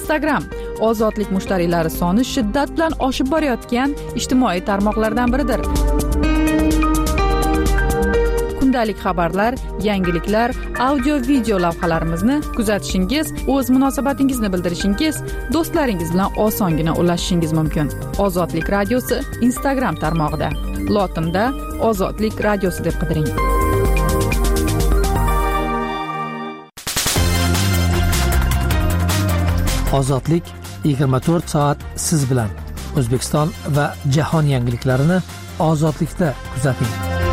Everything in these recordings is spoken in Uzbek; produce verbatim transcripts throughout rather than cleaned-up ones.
Instagram ozodlik mushtariylari soni shiddat bilan oshib borayotgan ijtimoiy tarmoqlardan biridir. Kundalik xabarlar, yangiliklar, audio-video lavhalarimizni kuzatishingiz, o'z munosabatingizni bildirishingiz, do'stlaringiz bilan osongina ulashishingiz mumkin. Ozodlik radiosi Instagram tarmog'ida. Lotinda Ozodlik radiosi deb qidiring. Ozodlik yigirma to'rt soat siz bilan. O'zbekiston va jahon yangiliklarini ozodlikda kuzating.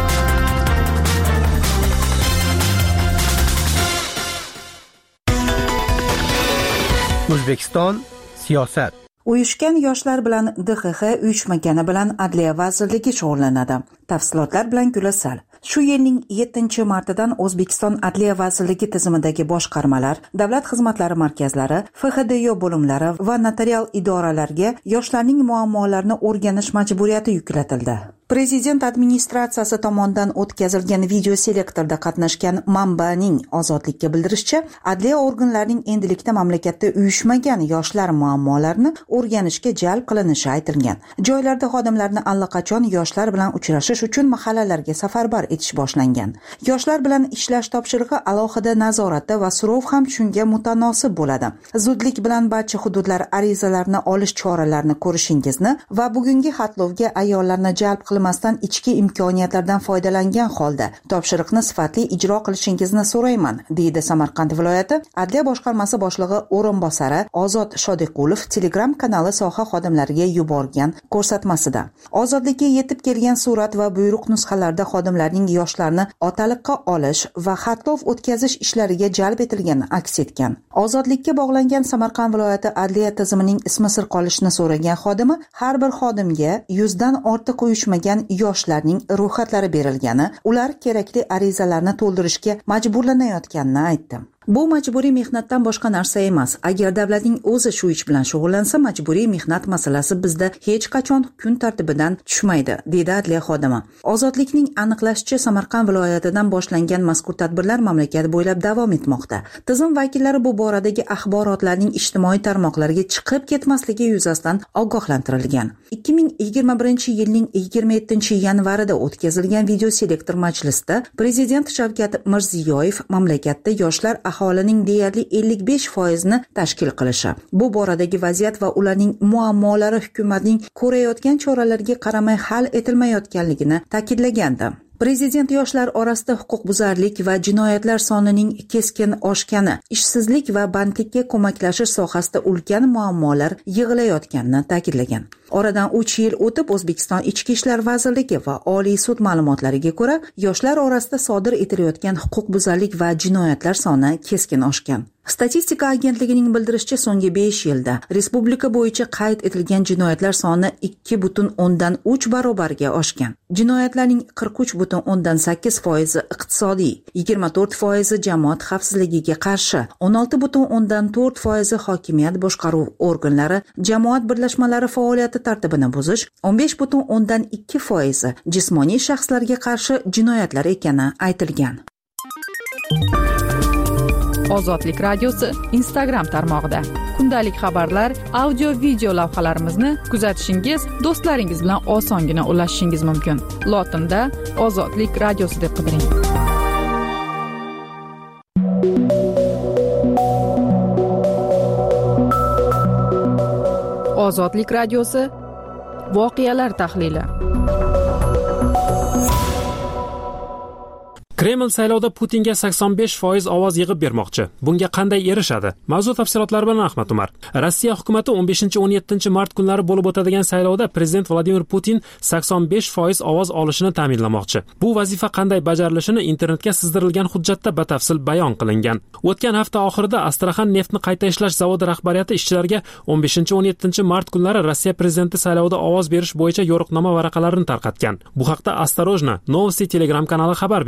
O'zbekiston siyosat. Uyushgan yoshlar bilan D X X uyushmagani bilan Adliya vazirligi shug'ullanadi. Tafsilotlar bilan Gulasal. Shu yilning yettinchi martidan O'zbekiston Adliya vazirligi tizimidagi boshqarmalar, davlat xizmatlari markazlari, F X D Y bo'limlari va notarial idoralarga yoshlarning muammolarini o'rganish majburiyati yuklatildi. Prezident administratsiyasi tomonidan o'tkazilgan video selektorda qatnashgan manbaning Ozodlikka bildirishicha, adliya organlarining endilikda mamlakatda uyushmagan yoshlar muammolarini o'rganishga jalb qilinishi aytilgan. Joylarda xodimlarni allaqachon yoshlar bilan uchrashish uchun mahallalarga safarbar etish boshlangan. Yoshlar bilan ishlash topshirig'i alohida nazoratda va so'rov ham shunga mutanosib bo'ladi. Zudlik bilan barcha hududlar arizalarni olish choralarini ko'rishingizni va bugungi xatlovga ayollarni jalb qilmasdan ichki imkoniyatlardan foydalangan holda topshiriqni sifatli ijro qilishingizni so'rayman, deydi Samarqand viloyati Adliya boshqarmasi boshlig'i o'rinbosari Ozod Shodiqulov Telegram kanali soha xodimlariga yuborgan ko'rsatmasida. Ozodlikka yetib kelgan surat va buyruq nusxalarida xodimlarning yoshlarni otaliqqa olish va xatlov o'tkazish ishlariga jalb etilgani aks etgan. Ozodlikka bog'langan Samarqand viloyati adliya tizimining ismi sir qolishini so'ragan xodimi har bir xodimga yuzdan ortiq uyushmagan yoshlarning ro'yxatlari berilgani, ular kerakli arizalarni to'ldirishga majburlanayotganini aytdi. Bu majburiy mehnatdan boshqa narsa emas. Agar davlatning o'zi shu ish bilan shug'ullansa, majburiy mehnat masalasi bizda hech qachon kun tartibidan tushmaydi, dedi adliya xodimi. Ozodlikning aniqlashicha, Samarqand viloyatidan boshlangan mazkur tadbirlar mamlakat bo'ylab davom etmoqda. Tizim vakillari bu boradagi axborotlarning ijtimoiy tarmoqlarga chiqib ketmasligi yuzasidan ogohlantirilgan. ikki ming yigirma birinchi yilning yigirma yettinchi yanvarida o'tkazilgan video selektor majlisida Prezident Shavkat Mirziyoyev mamlakatda yoshlar aholining deyarli ellik besh foizini tashkil qilishi, bu boradagi vaziyat va ularning muammolari hukumatning ko'rayotgan choralarga qaramay hal etilmayotganligini ta'kidlagandi. Prezident yoshlar orasida huquqbuzarlik va jinoyatlar sonining keskin oshgani, ishsizlik va bandlikka ko'maklashish sohasida ulkan muammolar yig'ilayotganini ta'kidlagan. Oradan uch yil o'tib O'zbekiston Ichki ishlar vazirligi va Oliy sud ma'lumotlariga ko'ra, yoshlar orasida sodir etilayotgan huquqbuzarlik va jinoyatlar soni keskin oshgan. Statistika agentligining bildirishicha, so'nggi besh yilda respublika bo'yicha qayd etilgan jinoyatlar soni ikki butun o'ndan uch barobarga oshgan. Jinoyatlarning qirq uch butun o'ndan sakkiz foizi iqtisodiy, yigirma to'rt foizi jamoat xavfsizligiga qarshi, o'n olti butun o'ndan to'rt foizi hokimiyat boshqaruv organlari, jamoat birlashmalari faoliyati tartibini buzish, o'n besh butun o'ndan ikki foizi jismoniy shaxslarga qarshi jinoyatlar ekani aytilgan. Ozodlik radiosi Instagram tarmog'ida. Kundalik xabarlar, audio-video lavhalarimizni kuzatishingiz, do'stlaringiz bilan osongina ulashishingiz mumkin. Lotinda Ozodlik radiosi deb qidiring. Ozodlik radiosi voqealar tahlili. Kreml saylovda Putinga sakson besh foiz ovoz yig'ib bermoqchi. Bunga qanday erishadi? Mavzu tafsilotlari bilan Ahmad Umar. Rossiya hukumatı o'n beshinchi o'n yettinchi mart kunlari bo'lib o'tadigan saylovda prezident Vladimir Putin sakson besh foiz ovoz olishini ta'minlamoqchi. Bu vazifa qanday bajarilishini internetga sizdirilgan hujjatda batafsil bayon qilingan. O'tgan hafta oxirida Astraxan neftni qayta ishlash zavodi rahbariyati ishchilarga o'n beshinchi o'n yettinchi mart kunlari Rossiya prezidenti saylovida ovoz berish bo'yicha yo'riqnoma varaqalarini tarqatgan. Bu haqda Осторожно Novosti Telegram kanali xabar berdi.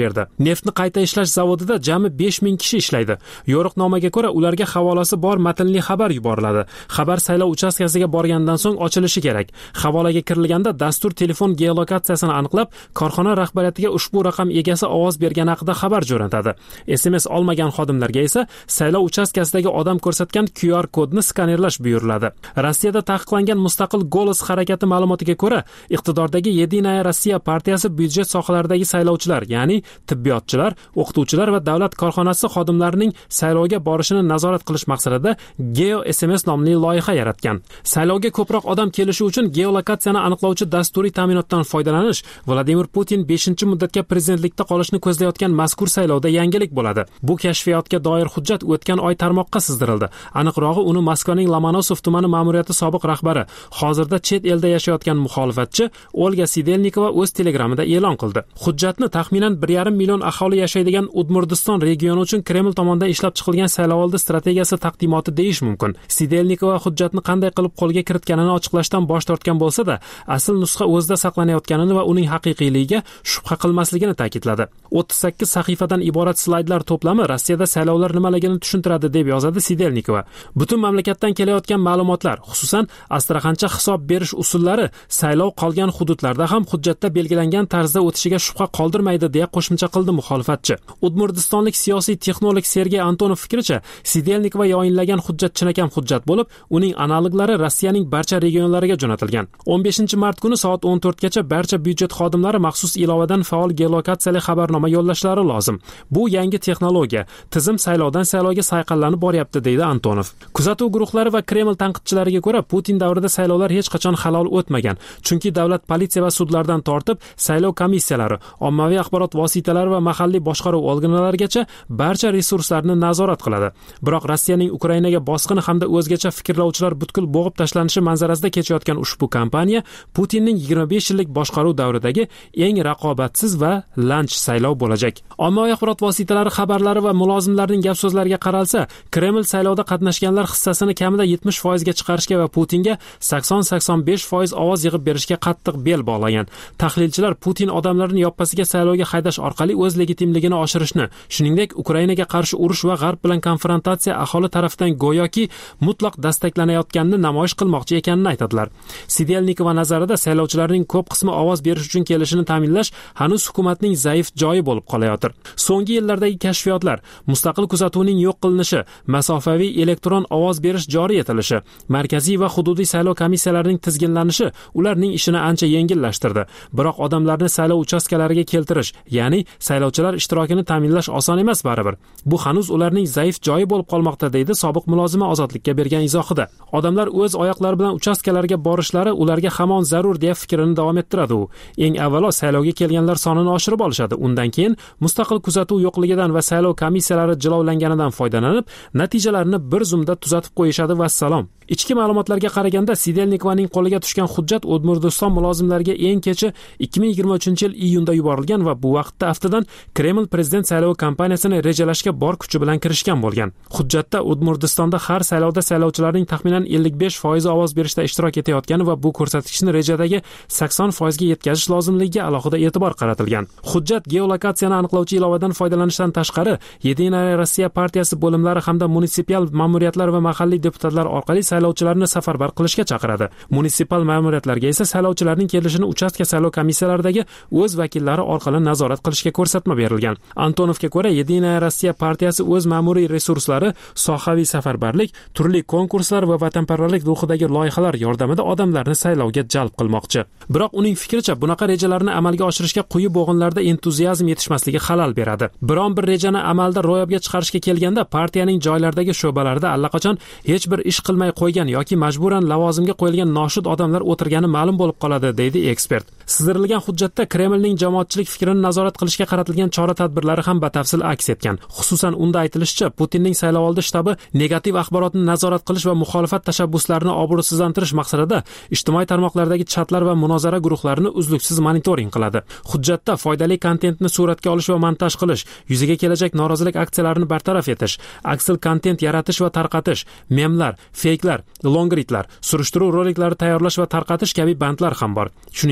Neftni qayta ishlash zavodida jami besh ming kishi ishlaydi. Yo'riqnomaga ko'ra, ularga havolasi bor matnli xabar yuboriladi. Xabar saylov uchastkasiga borgandan so'ng ochilishi kerak. Havolaga kirilganda dastur telefon geolokatsiyasini aniqlab, korxona rahbariyatiga ushbu raqam egasi ovoz bergani haqida xabar jo'natadi. S M S olmagan xodimlarga esa saylov uchastkasidagi odam ko'rsatgan Q R kodni skanerlash buyuriladi. Rossiyada taqiqlangan mustaqil Golos harakati ma'lumotiga ko'ra, iqtidordagi Yedinaya Rossiya partiyasi byudjet sohalaridagi saylovchilar, ya'ni tibbiyotchilar, o'qituvchilar va davlat korxonasi xodimlarining saylovga borishini nazorat qilish maqsadida Geo S M S nomli loyiha yaratgan. Saylovga ko'proq odam kelishi uchun geolokatsiyani aniqlovchi dasturiy ta'minotdan foydalanish Vladimir Putin beshinchi muddatga prezidentlikda qolishni ko'zlayotgan mazkur saylovda yangilik bo'ladi. Bu kashfiyotga doir hujjat o'tgan oy tarmoqqa sizdirildi. Aniqrog'i, uni Moskvaning Lomonosov tumani ma'muriyati sobiq rahbari, hozirda chet elda yashayotgan muxolifatchi Olga Sidelnikova o'z telegramida e'lon qildi. Hujjatni taxminan bir yarim million aholi yashaydigan Udmurdiston regioni uchun Kreml tomonidan ishlab chiqilgan saylovoldi strategiyasi taqdimoti deyish mumkin. Sidelnikova hujjatni qanday qilib qo'lga kiritganini ochiqlashdan bosh tortgan bo'lsa-da, asl nusxa o'zida saqlanayotganini va uning haqiqiyligiga shubha qilmasligini ta'kidladi. o'ttiz sakkiz sahifadan iborat slaydlar to'plami Rossiyada saylovlar nimaligini tushuntiradi deb yozadi Sidelnikova. Butun mamlakatdan kelayotgan ma'lumotlar, xususan Astraxancha hisob berish usullari saylov qolgan hududlarda ham hujjatda belgilangan tarzda o'tishiga shubha qoldirmaydi deya qo'shimcha qildi muxolifatchi. Udmurdistonlik siyosiy texnolog Sergey Antonov fikricha, Sidelnikova yoyinlagan hujjat chinakam hujjat bo'lib, uning analoglari Rossiyaning barcha regionlariga jo'natilgan. o'n beshinchi mart kuni soat o'n to'rtgacha barcha byudjet xodimlari maxsus ilovadan faol geolokatsiyali xabarnoma yo'llashlari lozim. Bu yangi texnologiya. Tizim saylovdan saylovga sayqallanib boryapti, deydi Antonov. Kuzatuv guruhlari va Kreml tanqidchilariga ko'ra, Putin davrida saylovlar hech qachon halol o'tmagan. Chunki davlat politsiya va sudlardan tortib, saylov komissiyalari, ommaviy axborot vositalari va mahalliy boshqaruv organlarigacha barcha resurslarni nazorat qiladi. Biroq Rossiyaning Ukrainaga bosqini hamda o'zgacha fikrlovchilar butkul bo'g'ib tashlanishi manzarasida kechayotgan ushbu kampaniya Putinning yigirma besh yillik boshqaruv davridagi eng raqobatsiz va lanch saylov bo'lajak. Ommaviy axborot vositalari xabarlari va mulozimlarning gap so'zlariga qaralsa, Kreml saylovda qatnashganlar hissasini kamida yetmish foiz ga chiqarishga va Putinga sakson sakson besh foiz ovoz yig'ib berishga qattiq bel bog'lagan. Tahlilchilar Putin odamlarni yoppasiga saylovga haydash orqali o'z legitimligini oshirishni, shuningdek Ukrainaga qarshi urush va G'arb bilan konfrontatsiya aholi tarafidan go'yoki mutlaq dastaklanayotganini namoyish qilmoqchi ekanini aytadilar. Sidelnikova nazarida saylovchilarning ko'p qismi ovoz berish uchun kelishini ta'minlash hanuz hukumatning zaif joyi bo'lib qolayotir. So'nggi yillardagi kashfiyotlar, mustaqil kuzatuvning yo'q qilinishi, masofaviy elektron ovoz berish joriy etilishi, markaziy va hududiy saylov komissiyalarining tizginlanishi ularning ishini ancha yengillashtirdi. Biroq odamlarni saylov uchastkalariga keltirish, ya'ni saylovchilar ishtirokini ta'minlash oson emas baribir. Bu hanuz ularning zaif joyi bo'lib qolmoqda, deydi sobiq mulozima ozodlikka bergan izohida. Odamlar o'z oyoqlari bilan uchastkalarga borishlari ularga hamon zarur deya fikrini davom ettiradi u. Eng avvalo saylovga kelganlar sonini oshirib olishadi. Undan keyin mustaqil kuzatuv yo'qligidan va saylov komissiyalari jilovlanganidan foydalanib, natijalarni bir zumda tuzatib qo'yishadi va salom. Ichki ma'lumotlarga qaraganda Sidelnikovaning qo'liga tushgan hujjat Udmurdiston mulozimlariga eng kechi ikki ming yigirma uchinchi yil iyunda yuborilgan va bu vaqtda aftidan Kreml prezident saylovi kampaniyasini rejalashga bor kuchi bilan kirishgan bo'lgan. Hujjatda Udmurdistonda har saylovda saylovchilarning taxminan ellik besh foiz ovoz berishda ishtirok etayotgani va bu ko'rsatkichni rejadagi sakson foiz ga yetkazish lozimligiga alohida e'tibor qaratilgan. Hujjat geolokatsiyani aniqlovchi ilovadan foydalanishdan tashqari, Yedinaya Rossiya partiyasi bo'limlari hamda munitsipal ma'muriyatlar va mahalliy deputatlar orqali saylovchilarni safarbar qilishga chaqiradi. Munisipal ma'muriyatlarga esa saylovchilarning kelishini uchastka saylov komissiyalaridagi o'z vakillari orqali nazorat qilishga ko'rsatma berilgan. Antonovga ko'ra, Yedinaya Rossiya partiyasi o'z ma'muriy resurslari, sohaviy safarbarlik, turli konkurslar va vatanparvarlik ruhidagi loyihalar yordamida odamlarni saylovga jalb qilmoqchi. Biroq uning fikricha, bunaqa rejalarni amalga oshirishga quyi bo'g'inlarda entuziazm yetishmasligi xalal beradi. Biron bir rejani amalda ro'yobga chiqarishga kelganda partiyaning joylardagi sho'balarida allaqachon hech bir ish qilmay qo'ygan yoki majburan lavozimga qo'yilgan noshud odamlar o'tirgani ma'lum bo'lib qoladi, deydi ekspert. Sizdirilgan hujjatda Kremlning jamoatchilik fikrini nazorat qilishga qaratilgan chora-tadbirlari ham batafsil aks etgan. Xususan, unda aytilishicha, Putinning saylovoldi shtabi negativ axborotni nazorat qilish va muxolifat tashabbuslarini obro'sizlantirish maqsadida ijtimoiy tarmoqlardagi chatlar va munozara guruhlarini uzluksiz monitoring qiladi. Hujjatda foydali kontentni suratga olish va montaj qilish, yuzaga kelajak norozilik aksiyalarini bartaraf etish, aksel kontent yaratish va tarqatish, memlar, feyklar, longritlar, surishtiruv roliklari tayyorlash va tarqatish kabi bandlar ham bor. Shuningdek,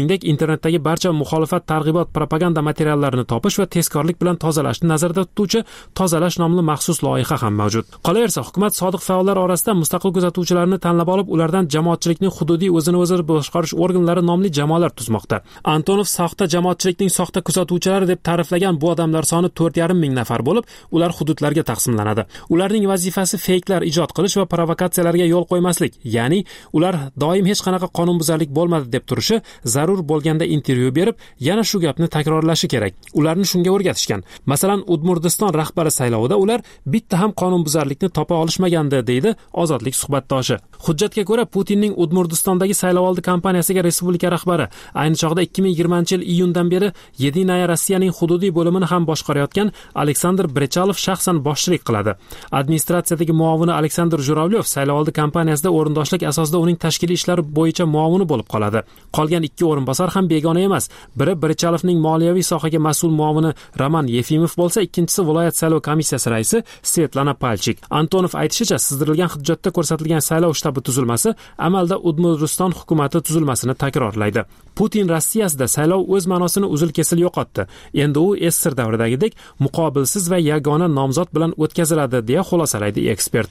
internetdagi barcha muxolifat targ'ibot propaganda materiallarini topish va tezkorlik bilan tozalashni nazarda tutuvchi tozalash nomli maxsus loyiha ham mavjud. Qolaversa, hukumat sodiq faollar orasida mustaqil kuzatuvchilarni tanlab olib, ulardan jamoatchilikning hududiy o'zini o'zi boshqarish organlari nomli jamoalar tuzmoqda. Antonov soxta jamoatchilikning soxta kuzatuvchilari deb ta'riflagan bu odamlar soni to'rt yarim ming nafar bo'lib, ular hududlarga taqsimlanadi. Ularning vazifasi feyklar ijod qilish va provokatsiyalarga yo'l qo'ymaslik, ya'ni ular doim hech qanaqa qonunbuzarlik bo'lmadi deb turishi, zarur bo'lganda intervyu berib, yana shu gapni takrorlashi kerak. Ularni shunga o'rgatishgan. Masalan, Udmurdiston rahbari saylovida ular bitta ham qonunbuzarlikni topa olishmagandi, deydi Ozodlik suhbatdoshi. Hujjatga ko'ra, Putinning Udmurdistondagi saylovoldi kampaniyasiga respublika rahbari ayni chog'da ikki ming yigirmanchi yil iyundan beri Yedinaya Rossiyaning hududiy bo'limini ham boshqarayotgan Aleksandr Brechalov shaxsan boshchilik qiladi. Administratsiyadagi muovini Aleksandr Juravlyov saylovoldi kampaniyasida o'rindoshlik asosida uning tashkiliy ishlari bo'yicha muovini bo'lib qoladi. Qolgan ikki o'rinbosar ham begona emas. Biri Brechalovning moliyaviy sohaga mas'ul muovini Roman Yefimov bo'lsa, ikkinchisi viloyat saylov komissiyasi raisi Svetlana Palchik. Antonov aytishicha, sizdirilgan hujjatda ko'rsatilgan saylov shtabi tuzilmasi amalda Udmurdiston hukumati tuzilmasini takrorlaydi. Putin Rossiyasida saylov o'z ma'nosini uzil-kesil yo'qotdi. Endi u Essir davridagidek muqobilsiz va yagona nomzod bilan o'tkaziladi, deya xulosalaydi ekspert.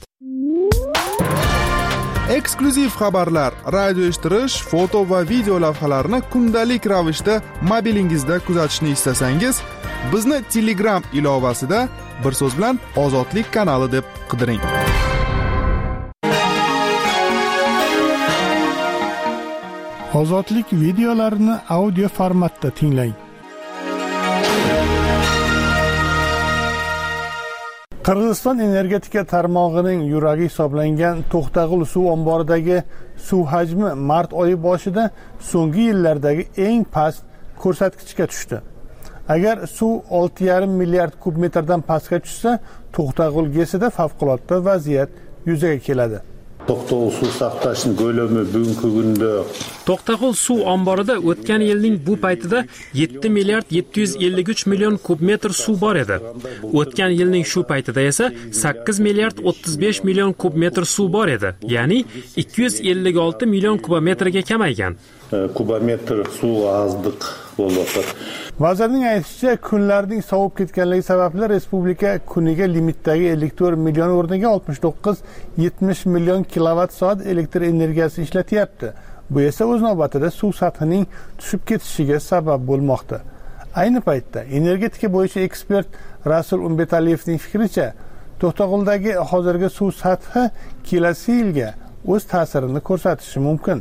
Eksklyuziv xabarlar, radio eshittirish, foto va video lavhalarni kundalik ravishda mobilingizda kuzatishni istasangiz, bizni Telegram ilovasida bir so'z bilan Ozodlik kanali deb qidiring. Ozodlik videolarini audio formatda tinglang. Qirg'iziston energetika tarmog'ining yuragi hisoblangan To'xtag'ul suv omboridagi suv hajmi mart oyi boshida so'nggi yillardagi eng past ko'rsatkichga tushdi. Agar suv olti yarim milliard kub metrdan pastga tushsa, To'xtag'ul GESida favqulodda vaziyat yuzaga keladi. To'xtag'ul suv saqlashning ko'lami bugungi kunda To'xtag'ul suv omborida o'tgan yilning bu paytida yetti milliard yetti yuz ellik uch million kub metr suv bor edi. O'tgan yilning shu paytida esa sakkiz milliard o'ttiz besh million kub metr suv bor edi. Ya'ni ikki yuz ellik olti million kubometrga kamaygan. Kubometr suv ozdiq bo'ldi. Vazirning aytishicha, kunlarning sovib ketganligi sababli respublika kuniga limitdagi ellik to'rt million o'rniga oltmish to'qqiz yetmish million kilovat soat elektr energiyasi ishlatyapti. Bu esa o'z navbatida suv sathining tushib ketishiga sabab bo'lmoqda. Ayni paytda energetika bo'yicha ekspert Rasul Umbetaliyevning fikricha, To'xtag'uldagi hozirgi suv sathi kelasi yilga o'z ta'sirini ko'rsatishi mumkin.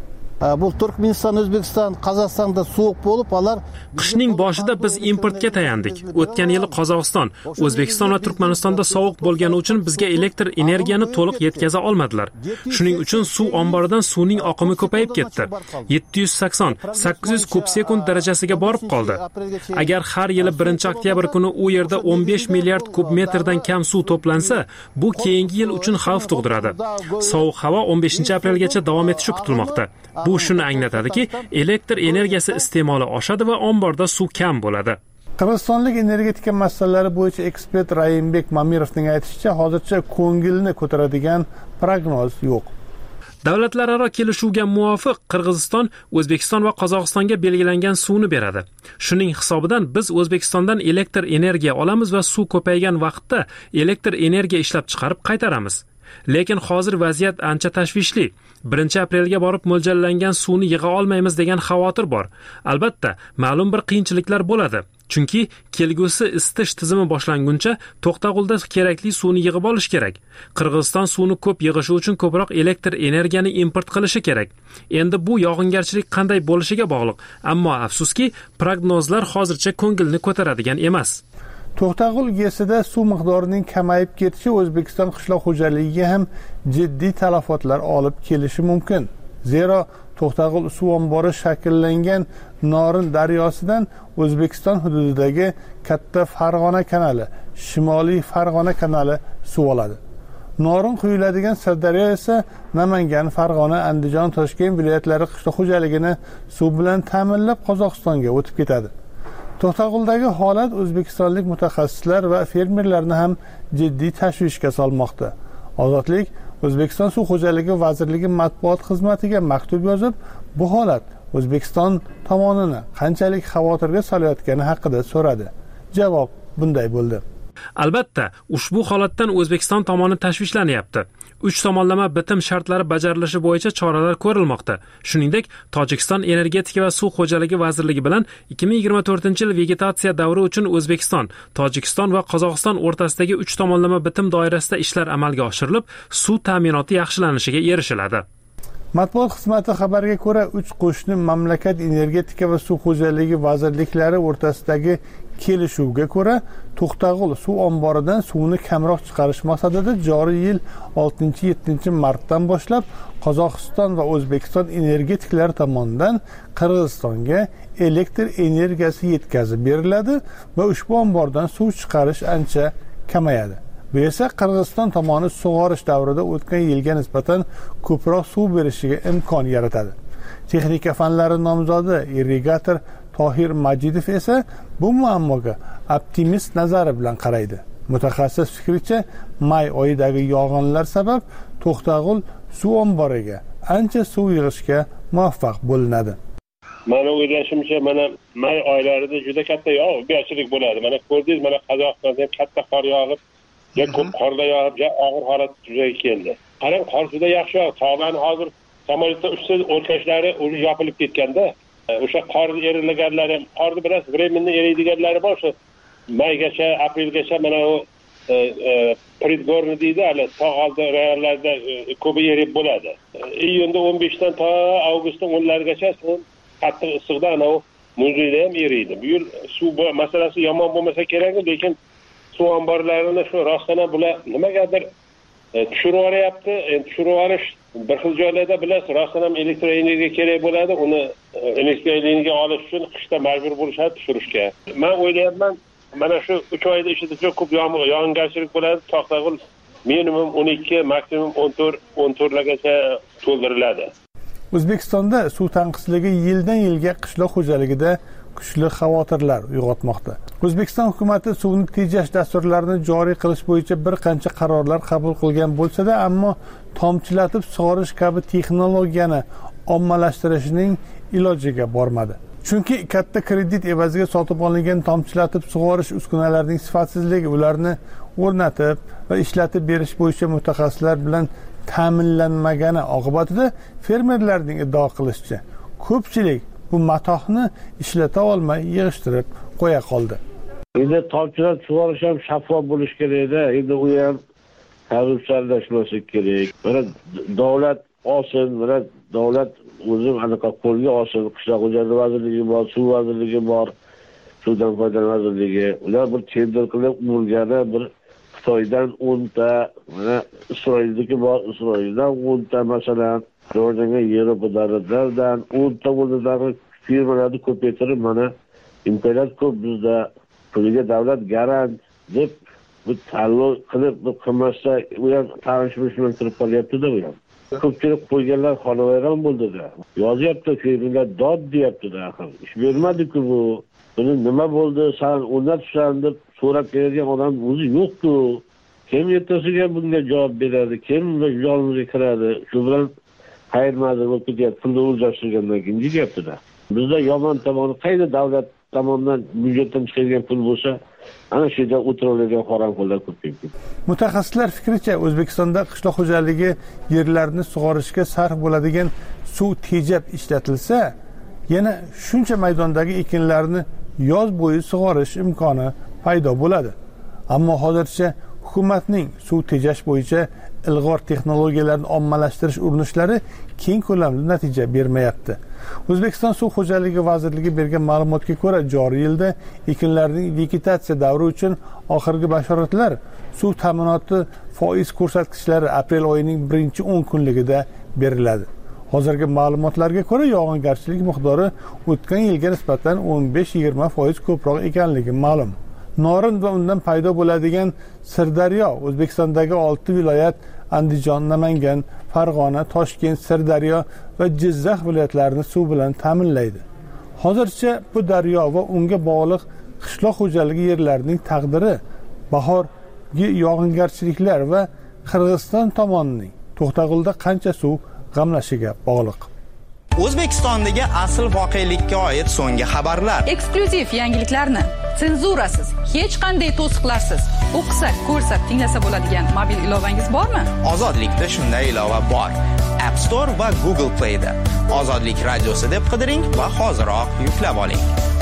Bu Turkmeniston, O'zbekiston, Qozog'istonda sovuq bo'lib, ular qishning boshida biz importga tayandik. O'tgan yili Qozog'iston, O'zbekiston va Turkmanistonda sovuq bo'lgani uchun bizga elektr energiyani to'liq yetkaza olmadilar. Shuning uchun suv omboridan suvning oqimi ko'payib ketdi. yetti yuz sakson sakkiz yuz kub sekund darajasiga borib qoldi. Agar har yili birinchi oktyabr kuni u yerda o'n besh milliard kub metrdan kam suv to'plansa, bu keyingi yil uchun xavf tug'diradi. Sovuq havo o'n beshinchi aprelgacha davom etishi kutilmoqda. Bu shuni anglatadiki, elektr energiyasi iste'moli oshadi va omborda suv kam bo'ladi. Qirg'izistonlik energetika masalalari bo'yicha ekspert Rayimbek Mamirovning aytishicha, hozircha ko'ngilni ko'taradigan prognoz yo'q. Davlatlararo kelishuvga muvofiq Qirg'iziston O'zbekiston va Qozog'istonga belgilangan suvni beradi. Shuning hisobidan biz O'zbekistondan elektr energiya olamiz va suv ko'paygan vaqtda elektr energiya ishlab chiqarib qaytaramiz. Lekin hozir vaziyat ancha tashvishli. birinchi aprelga borib mo'ljallangan suvni yig'a olmaymiz degan xavotir bor. Albatta, ma'lum bir qiyinchiliklar bo'ladi. Chunki kelgusi isitish tizimi boshlanguncha To'xtag'ulda kerakli suvni yig'ib olish kerak. Qirg'iziston suvni ko'p yig'ishi uchun ko'proq elektr energiyani import qilishi kerak. Endi bu yog'ingarchilik qanday bo'lishiga bog'liq. Ammo afsuski, prognozlar hozircha ko'ngilni ko'taradigan emas. To'xtag'ul GESida suv miqdorining kamayib ketishi O'zbekiston qishloq xo'jaligiga ham jiddiy talafotlar olib kelishi mumkin. Zero To'xtag'ul suv ombori shakllangan Norin daryosidan O'zbekiston hududidagi Katta Farg'ona kanali, Shimoliy Farg'ona kanali suv oladi. Norin quyiladigan Sirdaryo esa Namangan, Farg'ona, Andijon, Toshkent viloyatlari qishloq xo'jaligini suv bilan ta'minlab Qozog'istonga o'tib ketadi. To'xtag'uldagi holat o'zbekistonlik mutaxassislar va fermerlarni ham jiddiy tashvishga solmoqda. Ozodlik O'zbekiston suv xo'jaligi vazirligi matbuot xizmatiga maktub yozib, bu holat O'zbekiston tomonini qanchalik xavotirga solayotgani haqida so'radi. Javob bunday bo'ldi. Albatta, ushbu holatdan O'zbekiston tomoni tashvishlanyapti. Uch tomonlama bitim shartlari bajarilishi bo'yicha choralar ko'rilmoqda. Shuningdek, Tojikiston energetika va suv xo'jaligi vazirligi bilan ikki ming yigirma to'rtinchi yil vegetatsiya davri uchun O'zbekiston, Tojikiston va Qozog'iston o'rtasidagi uch tomonlama bitim doirasida ishlar amalga oshirilib, suv ta'minoti yaxshilanishiga erishiladi. Matbuot xizmati xabariga ko'ra, uch qo'shni mamlakat energetika va suv xo'jaligi vazirliklari o'rtasidagi kelishuvga ko'ra, To'xtag'ul suv omboridan suvni kamroq chiqarish maqsadida joriy yil oltinchi yettinchi martdan boshlab Qozog'iston va O'zbekiston energetiklari tomonidan Qirg'izistonga elektr energiyasi yetkazib beriladi va ushbu ombordan suv chiqarish ancha kamayadi. Bu esa Qirg'iziston tomoni sug'orish davrida o'tgan yilga nisbatan ko'proq suv berishiga imkon yaratadi. Texnika fanlari nomzodi irrigator Tohir Majidov esa bu muammoga optimist nazari bilan qaraydi. Mutaxassis fikricha, may oyidagi yog'inlar sabab To'xtag'ul suv omboriga ancha suv yig'ishga muvaffaq bo'linadi. Mana o'ylashimcha, mana may oylarida juda katta yog'ingarchilik bo'ladi. Mana ko'rdingiz, mana Qozog'istonda ham katta qor yog'ib, ya ko'p qorlar yog'ib, ya og'ir holat yuzaga keldi. Qarang, qor juda yaxshi yog'di. Tog'larni hozir samolyotda uchsa o'rkashlari o'zi yopilib ketganda, o'sha qor erilaganlari, qorni biroz временно eriydiganlari bor. O'sha maygacha, aprelgacha mana u predgorni deydi, hali tog' oldi rayonlarda ko'p erib bo'ladi. Iyunda o'n beshdan to avgustning o'nlarigacha qattiq issiqdan u muzlikda ham eriydi. Bu yil suv masalasi yomon bo'lmasa kerak, lekin suv omborlarini shu rostdan bular nimagadir tushirib olyapti. Endi tushirib olish bir xil joylarda bilasiz, rostdan ham elektr energiya kerak bo'ladi. Uni elektr energiya olish uchun qishda majbur bo'lishadi tushirishga. Men o'ylayapman, mana shu uch oyda ichida juda ko'p yog'ingarchilik bo'ladi. To'xtag'ul minimum o'n ikki, maksimum o'n to'rt o'n to'rtlargacha to'ldiriladi. O'zbekistonda suv tanqisligi yildan yilga qishloq xo'jaligida kuchli xavotirlar uyg'otmoqda. O'zbekiston hukumatı suvni tejash dasturlarini joriy qilish bo'yicha bir qancha qarorlar qabul qilgan bo'lsa-da, ammo tomchilatib sug'orish kabi texnologiyani ommalashtirishning ilojiga bormadi. Chunki katta kredit evaziga sotib olingan tomchilatib sug'orish uskunalarining sifatsizligi, ularni o'rnatib va ishlatib berish bo'yicha mutaxassislar bilan ta'minlanmagani oqibatida fermerlarning iddao qilishicha, ko'pchilik bu matohni ishlata olmay yig'ishtirib qo'ya qoldi. Endi tomchilatib sug'orish ham shaffof bo'lish kerak-da. Endi u ham korrupsiyalashmasi kerak. Mana davlat olsin, mana davlat o'zi anaqa qo'lga olsin. Qishloq xo'jaligi vazirligi bor, suv vazirligi bor, suvdan foydalanish vazirligi. Ular bir tender qilib urgani bir Xitoydan o'nta, mana Isroildagi bor, Isroildan o'nta masalan, Jorjanga Yevropa davlatlaridan o'nta o'ldagi firmalarni ko'paytirib, mana imkoniyat ko'p bizda, puliga davlat garant deb bu tanlov qilib bu qilmasa, u ham tanishmish bilan turib qolyapti-da u ham. Ko'pchilik qo'yganlar xonavayron bo'ldi-da. Yozyapti, firmalar dod deyapti-da, axir. Ish bermadi-ku bu. Buni nima bo'ldi, san o'rnatishsan deb so'rab keladigan odam o'zi yo'q-ku. Kim ertasiga bunga javob beradi? Kim jonimizga kiradi? Shu bilan qayermadi bo'lib ketyapti, pulni o'zlashtirgandan keyin deyapti-da. Bizda yomon tomoni qayda davlat tomonidan byudjetdan chiqadigan pul bo'lsa, ana shu yerda o'tiriladigan harom pullar ko'payib ketdi. Mutaxassislar fikricha, O'zbekistonda qishloq xo'jaligi yerlarini sug'orishga sarf bo'ladigan suv tejab ishlatilsa, yana shuncha maydondagi ekinlarni yoz bo'yi sug'orish imkoni paydo bo'ladi. Ammo hozircha hukumatning suv tejash bo'yicha ilg'or texnologiyalarni ommalashtirish urinishlari keng ko'lamli natija bermayapti. O'zbekiston suv xo'jaligi vazirligi bergan ma'lumotga ko'ra, joriy yilda ekinlarning vegetatsiya davri uchun oxirgi bashoratlar suv ta'minoti foiz ko'rsatkichlari aprel oyining birinchi o'n kunligida beriladi. Hozirgi ma'lumotlarga ko'ra, yog'ingarchilik miqdori o'tgan yilga nisbatan o'n besh yigirma foiz ko'proq ekanligi ma'lum. Norin va undan paydo bo'ladigan Sirdaryo O'zbekistondagi olti viloyat Andijon, Namangan, Farg'ona, Toshkent, Sirdaryo va Jizzax viloyatlarini suv bilan ta'minlaydi. Hozircha bu daryo va unga bog'liq qishloq xo'jaligi yerlarining taqdiri bahorgi yog'ingarchiliklar va Qirg'iziston tomonining To'xtag'ulda qancha suv g'amlashiga bog'liq. O'zbekistondagi asl voqelikka oid so'nggi xabarlar, eksklyuziv yangiliklarni senzurasiz, hech qanday to'siqlarsiz o'qisak, ko'rsak, tinglasa bo'ladigan mobil ilovangiz bormi? Ozodlikda shunday ilova bor. App Store va Google Play da Ozodlik radiosi deb qidiring va hoziroq yuklab oling.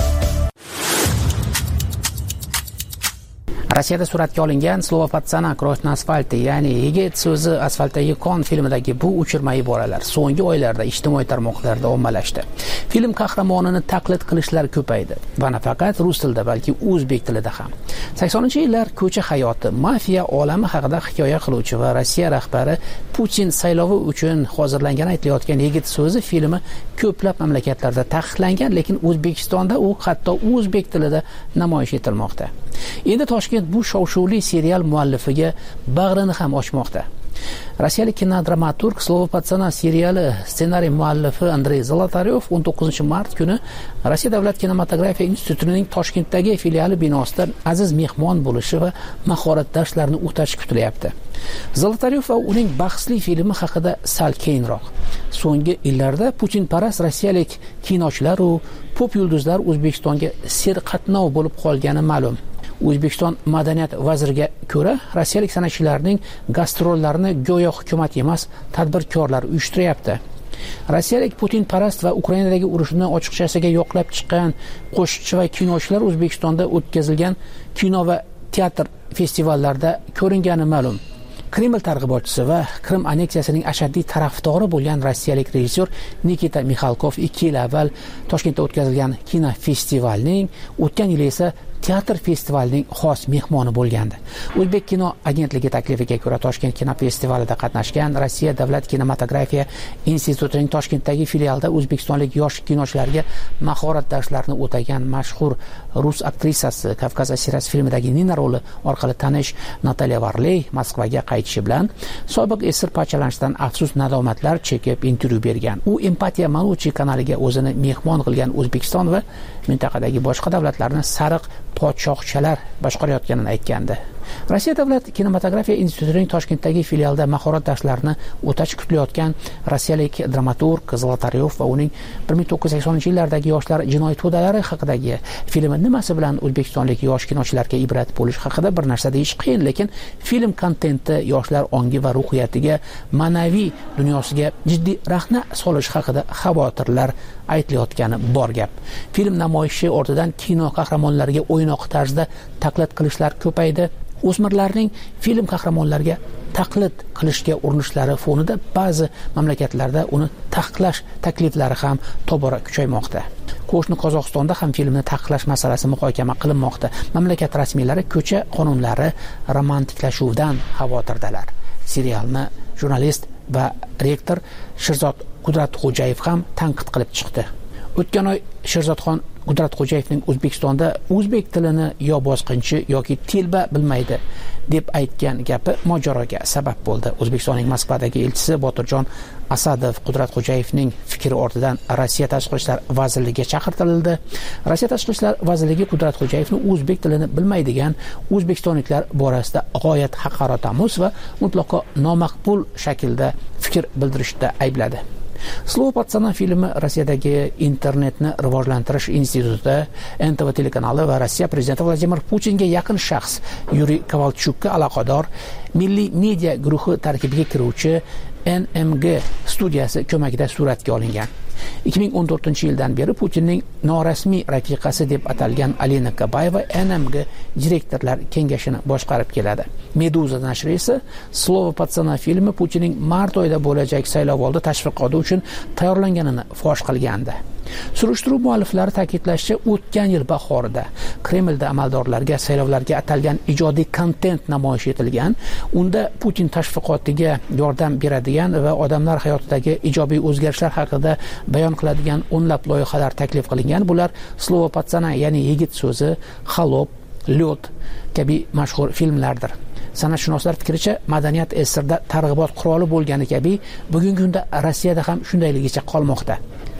Rossiyada suratga olingan Slova patsana Kross na asfalti, ya'ni yigit so'zi asfaltdagi qon filmidagi bu uchirma iboralar so'nggi oylarda ijtimoiy tarmoqlarda ommalashdi. Film qahramonini taqlid qilishlar ko'paydi va nafaqat rus tilida, balki o'zbek tilida ham. saksoninchi yillar ko'cha hayoti, mafiya olami haqida hikoya qiluvchi va Rossiya rahbari Putin saylovi uchun hozirlangan aytilayotgan yigit so'zi filmi ko'plab mamlakatlarda taqiqlangan, lekin O'zbekistonda u hatto o'zbek tilida namoyish etilmoqda. Endi Toshkent bu shov-shuvli serial muallifiga bag'rini ham ochmoqda. Rossiyalik kinodramaturg Slova patsana seriali ssenariy muallifi Andrey Zolotaryov o'n to'qqizinchi mart kuni Rossiya davlat kinematografiya institutining Toshkentdagi filiali binosida aziz mehmon bo'lishi va mahorat darslarini o'tashi kutilyapti. Zolotaryov va uning bahsli filmi haqida sal keyinroq. So'nggi yillarda Putinparast rossiyalik kinochilar va pop yulduzlar O'zbekistonga serqatnov bo'lib qolgani ma'lum. O'zbekiston madaniyat vaziriga ko'ra, rossiyalik san'atchilarning gastrollarini go'yo hukumat emas, tadbirkorlar uyushtiryapti. Rossiyalik Putinparast va Ukrainadagi urushni ochiqchasiga yoqlab chiqqan qo'shiqchi va kinochilar O'zbekistonda o'tkazilgan kino va teatr festivallarida ko'ringani ma'lum. Kreml targ'ibotchisi va Krim anneksiyasining ashaddiy tarafdori bo'lgan rossiyalik rejissyor Nikita Mixalkov ikki yil avval Toshkentda o'tkazilgan kino festivalning, o'tgan yil esa teatr festivalining xos mehmoni bo'lgandi. O'zbek kino agentligi taklifiga ko'ra Toshkent kino festivalida qatnashgan Rossiya davlat kinematografiya institutining Toshkentdagi filialida o'zbekistonlik yosh kinochilarga mahorat darslarini o'tagan mashhur rus aktrisasi Kavkaz asirasi filmidagi Nina roli orqali tanish Natalya Varley Moskvaga qaytishi bilan sobiq esir parchalanishidan afsus nadomatlar chekib intervyu bergan. U Empatiya Manuchi kanaliga o'zini mehmon qilgan O'zbekiston va mintaqadagi boshqa davlatlarni sariq podshohchalar boshqarayotganini aytgandi. Rossiya davlat kinematografiya institutining Toshkentdagi filialida mahorat darslarini o'tash kutilayotgan rossiyalik dramaturg Zolotaryov va uning bir ming to'qqiz yuz saksoninchi yillardagi yoshlar jinoiy to'dalari haqidagi filmi nimasi bilan o'zbekistonlik yosh kinochilarga ibrat bo'lish haqida bir narsa deyish qiyin, lekin film kontenti yoshlar ongi va ruhiyatiga, ma'naviy dunyosiga jiddiy rahna solish haqida xavotirlar aytilayotgani bor gap. Film namoyishi ortidan kino qahramonlariga o'ynoq tarzda taqlid qilishlar ko'paydi. O'smirlarning film qahramonlariga taqlid qilishga urinishlari fonida ba'zi mamlakatlarda uni taqiqlash takliflari ham tobora kuchaymoqda. Qo'shni Qozog'istonda ham filmni taqiqlash masalasi muhokama qilinmoqda. Mamlakat rasmiylari ko'cha qonunlari romantiklashuvidan xavotirdalar. Serialni jurnalist va rektor Sherzod Qudratxo'jayev ham tanqid qilib chiqdi. O'tgan oy Sherzodxon Qudratxo'jayevning O'zbekistonda o'zbek tilini yo bosqinchi yoki telba bilmaydi deb aytgan gapi mojaroga sabab bo'ldi. O'zbekistonning Moskvadagi elchisi Botirjon Asadov Qudratxo'jayevning fikri ortidan Rossiya Tashqi ishlar vazirligiga chaqirtirildi. Rossiya Tashqi ishlar vazirligi Qudratxo'jayevni o'zbek tilini bilmaydigan o'zbekistonliklar borasida g'oyat haqoratomuz va mutlaqo nomaqbul shaklda fikr bildirishda aybladi. Slova patsana filmi Rossiyadagi internetni rivojlantirish instituti, N T V telekanali va Rossiya prezidenti Vladimir Putinga yaqin shaxs Yuriy Kovalchukka aloqador milliy media guruhi tarkibiga kiruvchi N M G studiyasi ko'magida suratga olingan. ikki ming o'n to'rtinchi yildan beri Putinning norasmiy rafiqasi deb atalgan Alina Kabayeva N M G direktorlar kengashini boshqarib keladi. Meduza nashri esa Slova patsana filmi Putinning mart oyida bo'lajak saylovoldi tashviqoti uchun tayyorlanganini fosh qilgandi. Surishtiruv mualliflari ta'kidlashicha, o'tgan yil bahorida Kremlda amaldorlarga saylovlarga atalgan ijodiy kontent namoyish etilgan. Unda Putin tashviqotiga yordam beradigan va odamlar hayotidagi ijobiy o'zgarishlar haqida bayon qiladigan o'nlab loyihalar taklif qilingan. Bular Slova patsana, ya'ni yigit so'zi, Xalob, Lyot kabi mashhur filmlardir. San'atshunoslar fikricha, madaniyat esirda targ'ibot quroli bo'lgani kabi bugungi kunda Rossiyada ham shundayligicha qolmoqda.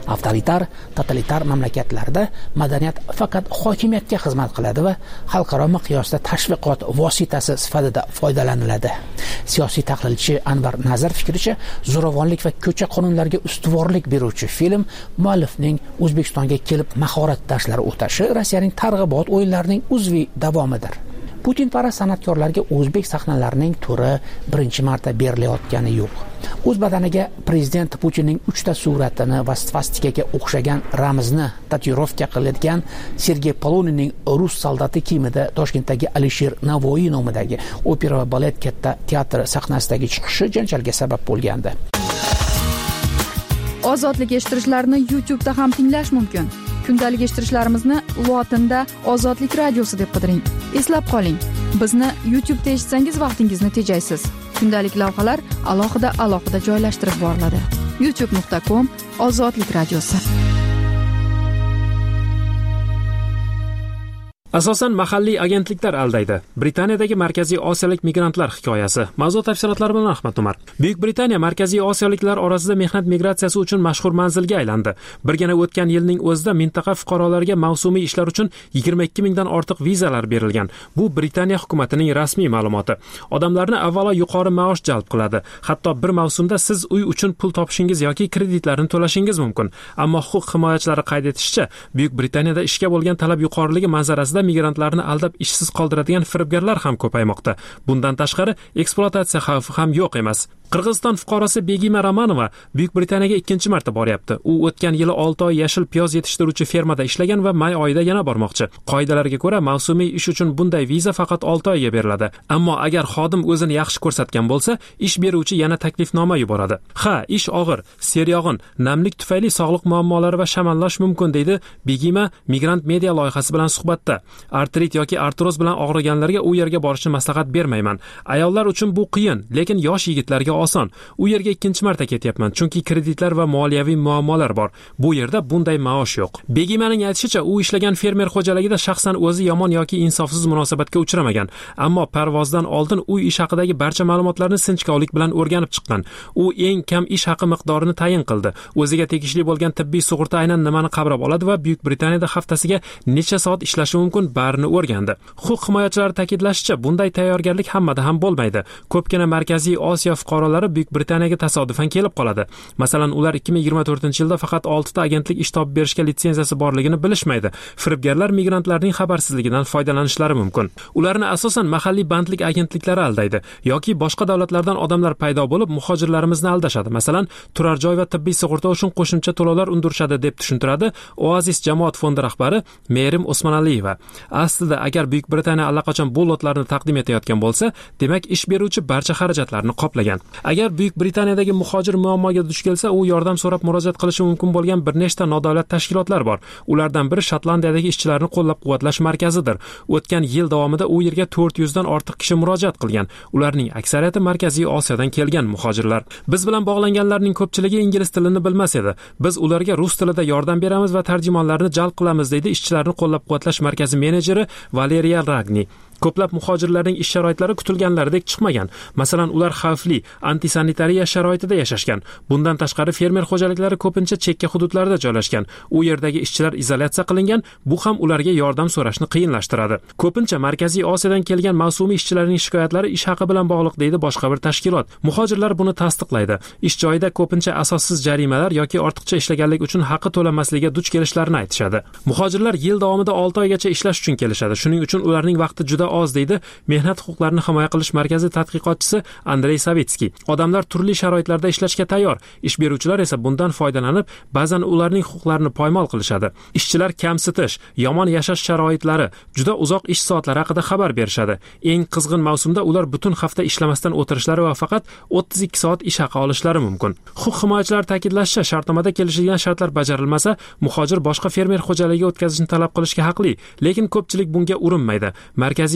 Avtoritar, totalitar mamlakatlarda madaniyat faqat hokimiyatga xizmat qiladi va xalqaro miqyosda tashviqot vositasi sifatida foydalaniladi. Siyosiy tahlilchi Anvar Nazar fikricha, zo'ravonlik va ko'cha qonunlariga ustuvorlik beruvchi film muallifning O'zbekistonga kelib mahorat darslari o'tashi Rossiyaning targ'ibot o'yinlarining uzviy davomidir. Putin parast san'atkorlarga o'zbek sahnalarining turi birinchi marta berilayotgani yo'q. O'z badaniga prezident Putinning uchta suratini va svastikaga o'xshagan ramzni tatuirovka qiladigan Sergey Poloninning rus soldati kiyimida Toshkentdagi Alisher Navoiy nomidagi opera va balet katta teatri sahnasidagi chiqishi janjalga sabab bo'lgandi. Ozodlik eshittirishlarni YouTube'da ham tinglash mumkin. Kundalik eshittirishlarimizni lotinda Ozodlik radiosi deb qidiring. Eslab qoling, bizni YouTube'da eshitsangiz vaqtingizni tejaysiz. Kundalik lavhalar alohida alohida joylashtirib boriladi. youtube nuqta com Ozodlik radiosi. Asosan mahalliy agentliklar aldaydi. Britaniyadagi Markaziy Osiyolik migrantlar hikoyasi. Mavzu tafsilotlari bilan Ahmad Umar. Buyuk Britaniya Markaziy Osiyoliklar orasida mehnat migratsiyasi uchun mashhur manzilga aylandi. Birgina o'tgan yilning o'zida mintaqa fuqarolariga mavsumiy ishlar uchun yigirma ikki mingdan ortiq vizalar berilgan. Bu Britaniya hukumatining rasmiy ma'lumoti. Odamlarni avvalo yuqori maosh jalb qiladi. Hatto bir mavsumda siz uy uchun pul topishingiz yoki kreditlarni to'lashingiz mumkin. Ammo huquq himoyachilari qayd etishicha, Buyuk Britaniyada ishga bo'lgan talab yuqoriligi manzarasida migrantlarni aldab ishsiz qoldiradigan firibgarlar ham ko'paymoqda. Bundan tashqari ekspluatatsiya xavfi ham yo'q emas. Qirg'iziston fuqarosi Begima Romanova Buyuk Britaniyaga ikkinchi marta boryapti. U o'tgan yili olti oy yashil piyoz yetishtiruvchi fermada ishlagan va may oyida yana bormoqchi. Qoidalarga ko'ra, mavsumiy ish uchun bunday viza faqat olti oyga beriladi. Ammo agar xodim o'zini yaxshi ko'rsatgan bo'lsa, ish beruvchi yana taklifnoma yuboradi. Ha, ish og'ir, seryog'in, namlik tufayli sog'liq muammolari va shamollash mumkin, deydi Begima Migrant Media loyihasi bilan suhbatda. Artrit yoki artroz bilan og'riganlarga u yerga borishni maslahat bermayman. Ayollar uchun bu qiyin, lekin yosh yigitlarga oson. U yerga ikkinchi marta ketyapman, chunki kreditlar va moliyaviy muammolar bor. Bu yerda bunday maosh yo'q. Begimaning aytishicha, u ishlagan fermer xo'jaligida shaxsan o'zi yomon yoki insofsiz munosabatga uchramagan, ammo parvozdan oldin uy ish haqidagi barcha ma'lumotlarni sinchkovlik bilan o'rganib chiqqan. U eng kam ish haqi miqdorini tayin qildi. O'ziga tegishli bo'lgan tibbiy sug'urta aynan nimani qabrab oladi va Buyuk Britaniyada haftasiga necha soat ishlashi mumkin barini o'rgandi. Huquq himoyachilari ta'kidlashicha, bunday tayyorgarlik hammada ham bo'lmaydi. Ko'pgina Markaziy Osiyo fuqarolari Buyuk Britaniyaga tasodifan kelib qoladi. Masalan, ular ikki ming yigirma to'rtinchi yilda faqat olti ta agentlik ish topib berishga litsenziyasi borligini bilishmaydi. Firibgarlar migrantlarning xabarsizligidan foydalanishlari mumkin. Ularni asosan mahalliy bandlik agentliklari aldaydi yoki boshqa davlatlardan odamlar paydo bo'lib muhojirlarimizni aldashadi. Masalan, turar joy va tibbiy sug'urta uchun qo'shimcha to'lovlar undirishadi deb tushuntiradi Oasis jamoat fondi rahbari Merim Osmonaliyeva. Aslida agar Buyuk Britaniya allaqachon bu lotlarni taqdim etayotgan bo'lsa, demak ish beruvchi barcha xarajatlarni qoplagan. Agar Buyuk Britaniyadagi muhojir muammoga duch kelsa, u yordam so'rab murojaat qilishi mumkin bo'lgan bir nechta nodavlat tashkilotlar bor. Ulardan biri Shotlandiyadagi ishchilarni qo'llab-quvvatlash markazidir. O'tgan yil davomida u yerga to'rt yuz dan ortiq kishi murojaat qilgan. Ularning aksariyati Markaziy Osiyodan kelgan muhojirlar. Biz bilan bog'langanlarning ko'pchiligi ingliz tilini bilmas edi. Biz ularga rus tilida yordam beramiz va tarjimonlarni jalb qilamiz, deydi ishchilarni qo'llab-quvvatlash markazi menejeri Valeriya Ragni. Ko'plab muhojirlarning ish sharoitlari kutilganlaridek chiqmagan. Masalan, ular xavfli, antisanitariya sharoitida yashashgan. Bundan tashqari fermer xo'jaliklari ko'pincha chekka hududlarda joylashgan. U yerdagi ishchilar izolyatsiya qilingan, bu ham ularga yordam so'rashni qiyinlashtiradi. Ko'pincha Markaziy Osiyodan kelgan mavsumiy ishchilarning shikoyatlari ish haqi bilan bog'liq, deydi boshqa bir tashkilot. Muhojirlar buni tasdiqlaydi. Ish joyida ko'pincha asossiz jarimalar yoki ortiqcha ishlaganlik uchun haqi to'lanmasligiga duch kelishlarini aytishadi. Muhojirlar yil davomida olti oygacha ishlash uchun kelishadi. Shuning uchun ularning vaqti juda oz, deydi Mehnat huquqlarini himoya qilish markazi tadqiqotchisi Andrey Savitskiy. Odamlar turli sharoitlarda ishlashga tayyor. Ish beruvchilar esa bundan foydalanib, ba'zan ularning huquqlarini poymol qilishadi. Ishchilar kamsitish, yomon yashash sharoitlari, juda uzoq ish soatlari haqida xabar berishadi. Eng qizg'in mavsumda ular butun hafta ishlamasdan o'tirishlari va faqat o'ttiz ikki soat ish haqi olishlari mumkin. Huquq himoyachilar ta'kidlashicha, shartnomada kelishilgan shartlar bajarilmasa, muhojir boshqa fermer xo'jaligiga o'tkazishni talab qilishga haqli, lekin ko'pchilik bunga urinmaydi. Markaziy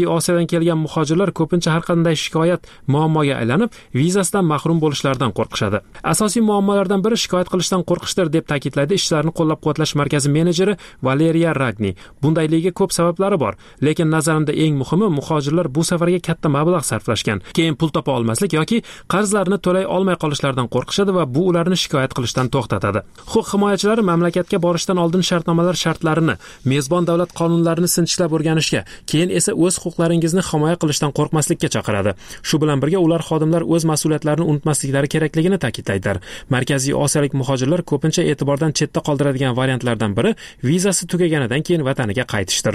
Osiyodan kelgan muhojirlar ko'pincha har qanday shikoyat muammoga aylanib, vizasidan mahrum bo'lishlaridan qo'rqishadi. Asosiy muammolardan biri shikoyat qilishdan qo'rqishdir, deb ta'kidlaydi ishchilarni qo'llab-quvvatlash markazi menejeri Valeriya Ragni. Bundayligiga ko'p sabablari bor, lekin nazarimda eng muhimi muhojirlar bu safarga katta mablag' sarflashgan. Keyin pul topa olmaslik yoki qarzlarini to'lay olmay qolishlaridan qo'rqishadi va bu ularni shikoyat qilishdan to'xtatadi. Huquq himoyachilari mamlakatga borishdan oldin shartnomalar shartlarini, mezbon davlat qonunlarini sinchiklab o'rganishga, keyin esa o'z huquqlaringizni himoya qilishdan qo'rqmaslikka chaqiradi. Shu bilan birga ular xodimlar o'z mas'uliyatlarini unutmasliklari kerakligini ta'kidlaydilar. Markaziy Osiyolik muhojirlar ko'pincha e'tibordan chetda qoldiradigan variantlardan biri vizasi tugaganidan keyin vataniga qaytishdir.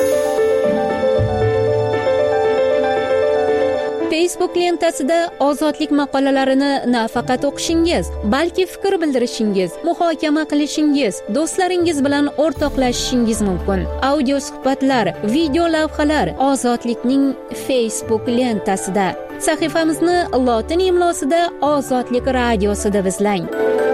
Facebook lentasida ozodlik maqolalarini nafaqat o'qishingiz, balki fikr bildirishingiz, muhokama qilishingiz, do'stlaringiz bilan o'rtoqlashishingiz mumkin. Audio suhbatlar, video lavhalar Ozodlikning Facebook lentasida. Sahifamizni lotin imlosida Ozodlik radiosida izlang.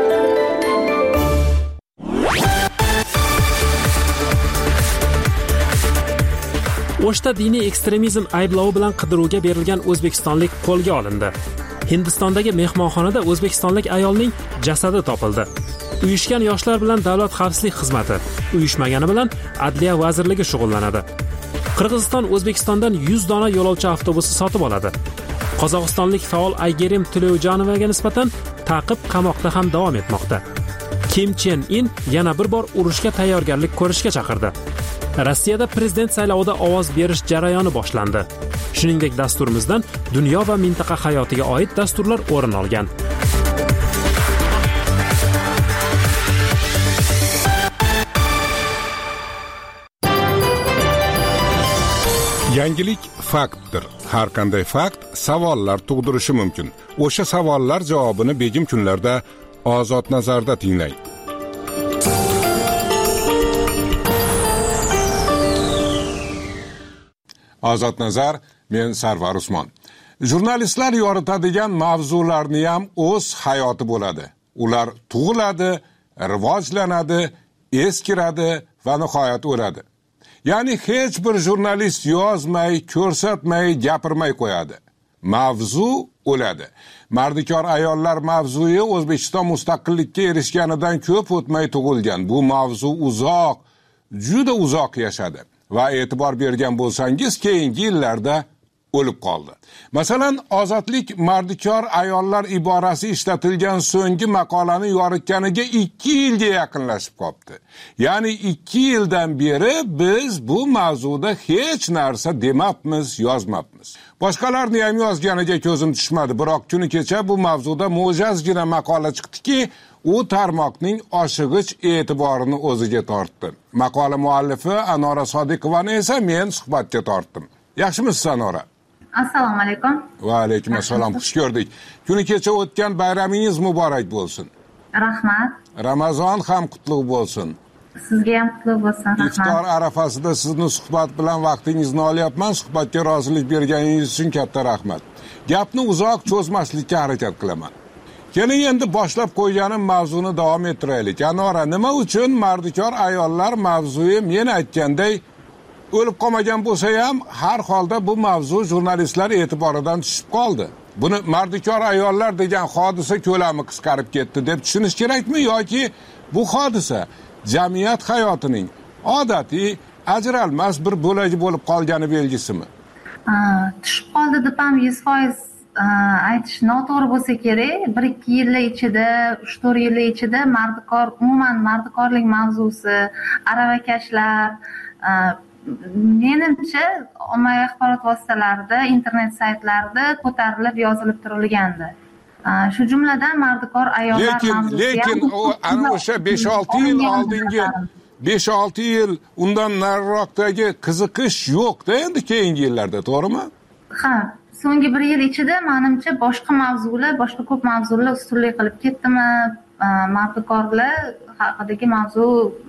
O'shda diniy ekstremizm ayblovi bilan qidiruvga berilgan o'zbekistonlik qo'lga olindi. Hindistondagi mehmonxonada o'zbekistonlik ayolning jasadi topildi. Uyushgan yoshlar bilan Davlat xavfsizlik xizmati, uyushmagani bilan Adliya vazirligi shug'ullanadi. Qirg'iziston O'zbekistondan yuz dona yo'lovchi avtobusi sotib oladi. Qozog'istonlik faol Aygerim Tuleyjonovaga nisbatan ta'qib qamoqda ham davom etmoqda. Kim Chen In yana bir bor urushga tayyorgarlik ko'rishga chaqirdi. Rossiyada prezident saylovida ovoz berish jarayoni boshlandi. Shuningdek, dasturimizdan dunyo va mintaqa hayotiga oid dasturlar o'rin olgan. Yangilik faktdir. Har qanday fakt savollar tug'dirishi mumkin. O'sha savollar javobini begim kunlarda Ozod nazarda tinglang. Ozod nazar, men Sarvar Usmon. Jurnalistlar yoritadigan mavzularni ham o'z hayoti bo'ladi. Ular tug'iladi, rivojlanadi, eskiradi va nihoyat o'ladi. Ya'ni hech bir jurnalist yozmay, ko'rsatmay, gapirmay qo'yadi. Mavzu o'ladi. Mardikor ayollar mavzuyi O'zbekiston mustaqillikka erishganidan ko'p o'tmay tug'ilgan. Bu mavzu uzoq, juda uzoq yashadi. Va e'tibor bergan bo'lsangiz, keyingi yillarda o'lib qoldi. Masalan, ozodlik mardikor ayollar iborasi ishlatilgan so'nggi maqolani yoritganiga ikki yilga yaqinlashib qoldi. Ya'ni ikki yildan beri biz bu mavzuda hech narsa demabmiz, yozmabmiz. Boshqalarni ham yozganiga ko'zim tushmadi, biroq kuni kecha bu mavzuda mo'jazgina maqola chiqdiki, u tarmoqning oshig'ich e'tiborini o'ziga tortdi. Maqola muallifi Anora Sodiqovani esa men suhbatga tortdim. Yaxshimisiz Anora? Assalomu alaykum. Va alaykum assalom, xush ko'rdik. Kuni kecha o'tgan bayramingiz muborak bo'lsin. Rahmat. Ramazon ham qutlug' bo'lsin. Sizga ham qutlug' bo'lsin. Rahmat. Iftor arafasida sizni suhbat bilan vaqtingizni olyapman. Suhbatga rozilik berganingiz uchun katta rahmat. Gapni uzoq cho'zmaslikka harakat qilaman. Keling endi boshlab qo'yganim mavzuni davom ettiraylik. Anora, nima uchun mardikor ayollar mavzuyi men aytganday o'lib qolmagan bo'lsa ham, har holda bu mavzu jurnalistlar e'tiboridan tushib qoldi. Buni mardikor ayollar degan hodisa ko'lami qisqarib ketdi deb tushunish kerakmi yoki bu hodisa jamiyat hayotining odatiy ajralmas bir bo'lagi bo'lib qolgani belgisimi? Tushib qoldi deb ham yuz foiz aytish noto'g'ri bo'lsa kerak. bir ikki yillar ichida, uch to'rt yillar ichida mardikor, umuman mardikorlik mavzusi, aravakashlar menimcha ommaviy axborot vositalarida, internet saytlarida ko'tarilib, yozilib turilgandi. Shu jumladan mardikor ayollar mavzusi. Lekin ana o'sha besh olti yil oldingi besh olti yil undan nariroqdagi qiziqish yo'q-da endi keyingi yillarda, to'g'rimi? Ha, so'nggi bir yil ichida menimcha boshqa mavzular, boshqa ko'p mavzular ustunlik qilib ketdimi? Mardikorlar haqidagi mavzu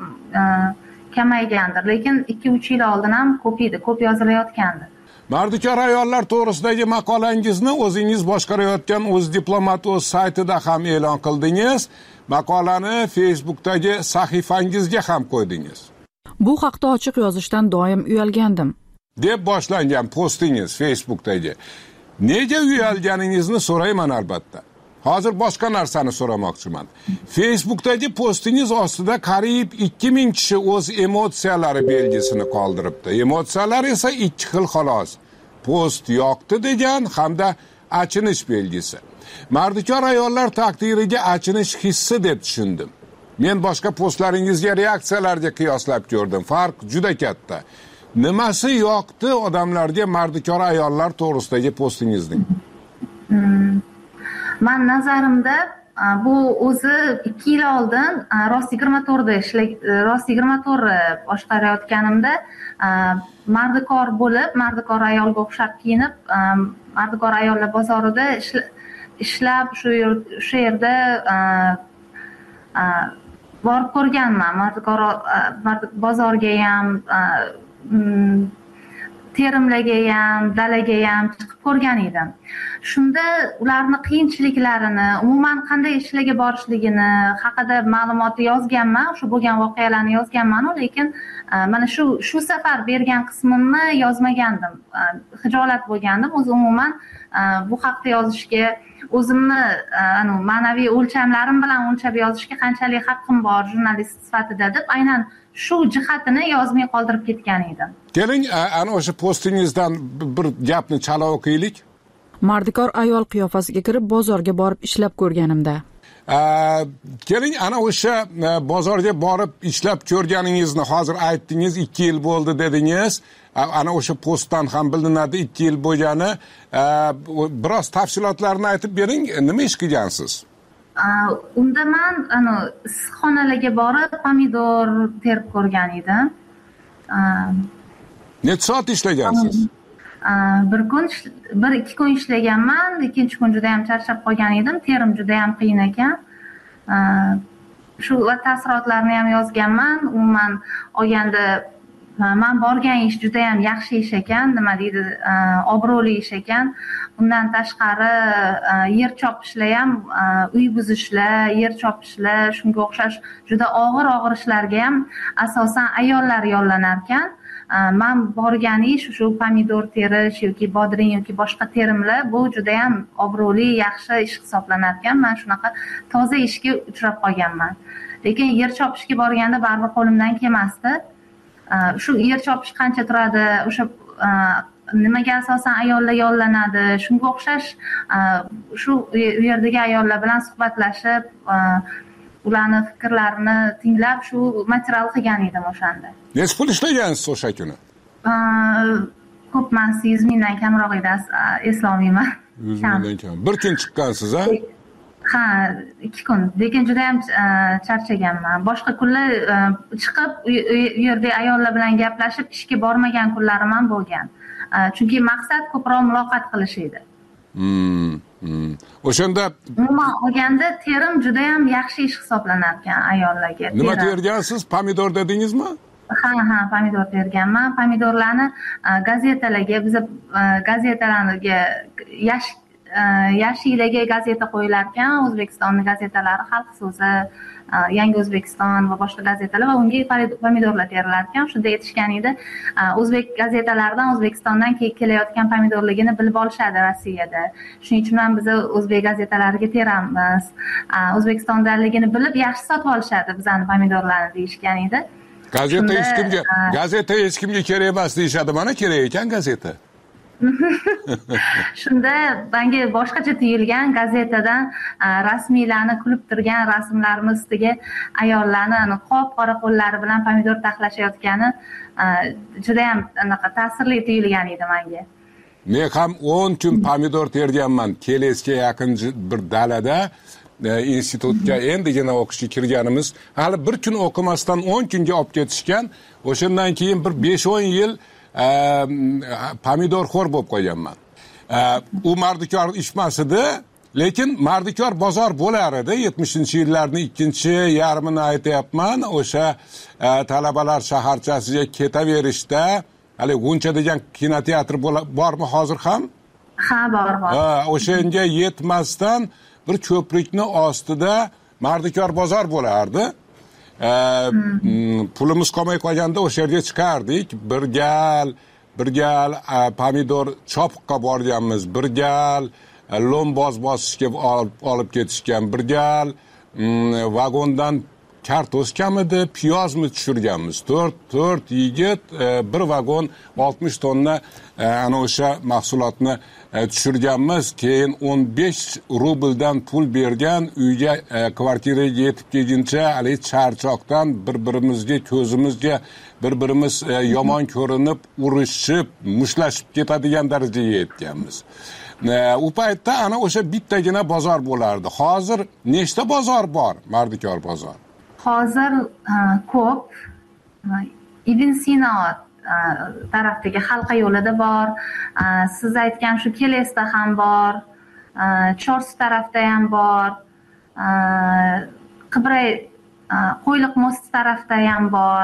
kamaygandir, lekin ikki uch yil oldin ham ko'p edi, ko'p yozilayotgandi. Mardikor ayollar to'g'risidagi maqolangizni o'zingiz boshqarayotgan o'z diplomat o'z saytida ham e'lon qildingiz. Maqolani Facebookdagi sahifangizga ham qo'ydingiz. Bu haqda ochiq yozishdan doim uyalgandim. deb boshlangan postingiz Facebook'dagi. Nega uyalganingizni so'rayman albatta. Hozir boshqa narsani so'ramoqchiman. Facebook'dagi postingiz ostida qariyb ikki ming kishi o'z emotsiyalari belgisini qoldiribdi. Emotsiyalar esa ikki xil xolos. Post yoqdi degan hamda achinish belgisi. Mardikor ayollar taqdiriga achinish hissi deb tushundim. Men boshqa postlaringizga reaksiyalarga qiyoslab ko'rdim. Farq juda katta. Nimasi yoqdi odamlarga mardikor ayollar to'g'risidagi postingizning? Hmm. Men nazarimda bu o'zi ikki yil oldin Rost yigirma to'rtda ishla Rost yigirma to'rt boshqarayotganimda mardikor bo'lib, mardikor ayolga o'xshab kiyinib, mardikor ayollar bozorida ishlab shu shu yerda borib ko'rganman. Mardikor bozorga ham, terimlarga ham, dalaga ham chiqib ko'rgan edim. Shunda ularni qiyinchiliklarini, umuman qanday ishlarga borishligini haqida ma'lumotni yozganman, shu bo'lgan voqealarni yozganman, lekin mana shu shu safar bergan qismimni yozmagandim. Hijolat bo'lgandim. O'zi umuman bu haqda yozishga, o'zimni ma'naviy o'lchamlarim bilan o'lchab yozishga qanchalik haqqim bor jurnalist sifatida deb aynan shu jihatini yozmay qoldirib ketgan edim. Keling, ana o'sha postingizdan bir gapni chala o'qiylik. Mardikor ayol qiyofasiga kirib bozorga borib ishlab ko'rganimda. Keling, ana o'sha bozorga borib ishlab ko'rganingizni hozir aytdingiz, ikki yil bo'ldi dedingiz. Ana o'sha postdan ham bilinadi ikki yil bo'lgani. Biroz tafsilotlarni aytib bering, nima ish qilgansiz? Unda men ana issiqxonalarga borib pomidor terib ko'rgan edim. Necha soat ishlagansiz? Bir kun, bir ikki kun ishlaganman, ikkinchi kun juda ham charchab qolgan edim, terim juda ham qiyin ekan. Shu taassurotlarni ham yozganman. Umuman olganda men borgan ish juda ham yaxshi ish ekan, nima deydi, obro'li ish ekan. Undan tashqari yer chopishlar ham, uy buzishlar, yer chopishlar, shunga o'xshash juda og'ir-og'ir ishlarga ham asosan ayollar yollanar ekan. Men borgan ish shu pomidor terish yoki bodring yoki boshqa terimlar, bu juda ham obro'li, yaxshi ish hisoblanar ekan. Men shunaqa toza ishga uchrab qolganman. Lekin yer chopishga borganda baribir qo'limdan kelmasdi. Shu yer chopish qancha turadi, o'sha nimaga asosan ayollar yollanadi, shunga o'xshash shu yerdagi ayollar bilan suhbatlashib, ularni fikrlarini tinglab, shu material qilgan edim o'shanda. Necha pul ishlagansiz o'sha kuni? Ko'p emas, yuz mingdan kamroq edi, eslolmayman. yuz mingdan kam. Bir kun chiqqansiz, ha? Ha, ikki kun. Lekin juda ham charchaganman. Boshqa kunlar chiqib, u yerda ayollar bilan gaplashib, ishga bormagan kunlarim ham bo'lgan. Chunki maqsad ko'proq muloqot qilish edi. Hmm. Hmm. O'shanda umuman olganda terim juda ham yaxshi ish hisoblanar ekan ayollarga. Nima tergansiz? Pomidor dedingizmi? Ha, ha, pomidor terganman. Pomidorlarni gazetalarga, biz gazetalarga yash yashillarga gazeta qo'yilar ekan, O'zbekistonning gazetalari, Xalq so'zi, Yangi O'zbekiston va boshqa gazetalar, va unga pomidorlar terilar ekan. Shunda aytishgan edi, o'zbek gazetalaridan O'zbekistondan kelayotgan pomidorligini bilib olishadi Rossiyada. Shuning uchun ham biz o'zbek gazetalariga teramiz. O'zbekistondaligini bilib yaxshi sotib olishadi bizani pomidorlarni deyishgan edi. Gazeta hech kimga, gazeta hech kimga kerak emas deyshadi. Mana kerak ekan gazeta. Shunda menga boshqacha tuyulgan, gazetadan rasmiylarni kulib turgan rasmlarimiz ustiga ayollarni qop-qora qo'llari bilan pomidor taxlashayotgani juda ham anaqa ta'sirli tuyulgan edi menga. Men ham o'n kun pomidor terganman. Kelesga yaqin bir dalada institutga endigina o'qishga kirganimiz, hali bir kun o'qimasdan o'n kunga olib ketishgan. O'shandan keyin bir besh o'n yil pomidorxo'r bo'lib qolganman. U mardikor ishmas edi, lekin mardikor bozor bo'lar edi. yetmishinchi yillarning ikkinchi yarmini aytayapman. O'sha talabalar shaharchasiga ketaverishda, hali G'uncha degan kinoteatr bormi hozir ham? Ha, bor, bor. O'shanga yetmasdan bir ko'prikni ostida mardikor bozor bo'lardi. Pulimiz qolmay qolganda o'sha yerga chiqardik. Bir gal bir gal pomidor chopiqqa borganmiz, bir gal lo'mboz bosishga olib ketishgan, bir gal vagondan kartoshkamidi, piyozmi tushirganmiz. to'rt to'rt yigit bir vagon oltmish tonna ana o'sha mahsulotni tushirganmiz. Keyin o'n besh rubldan pul bergan, uyga kvartiraga yetib kelguncha hali charchoqdan bir-birimizga ko'zimizga bir-birimiz yomon ko'rinib, urishib, mushlashib ketadigan darajaga yetganmiz. U paytda ana o'sha bittagina bozor bo'lardi. Hozir nechta bozor bor? Mardikor bozor. Hozir ko'p. Ibn Sino tarafdagi Halqa yo'lida bor, siz aytgan shu Kelesda ham bor, Chorsu tarafda ham bor, Qibray Qo'yliq mosti tarafda ham bor.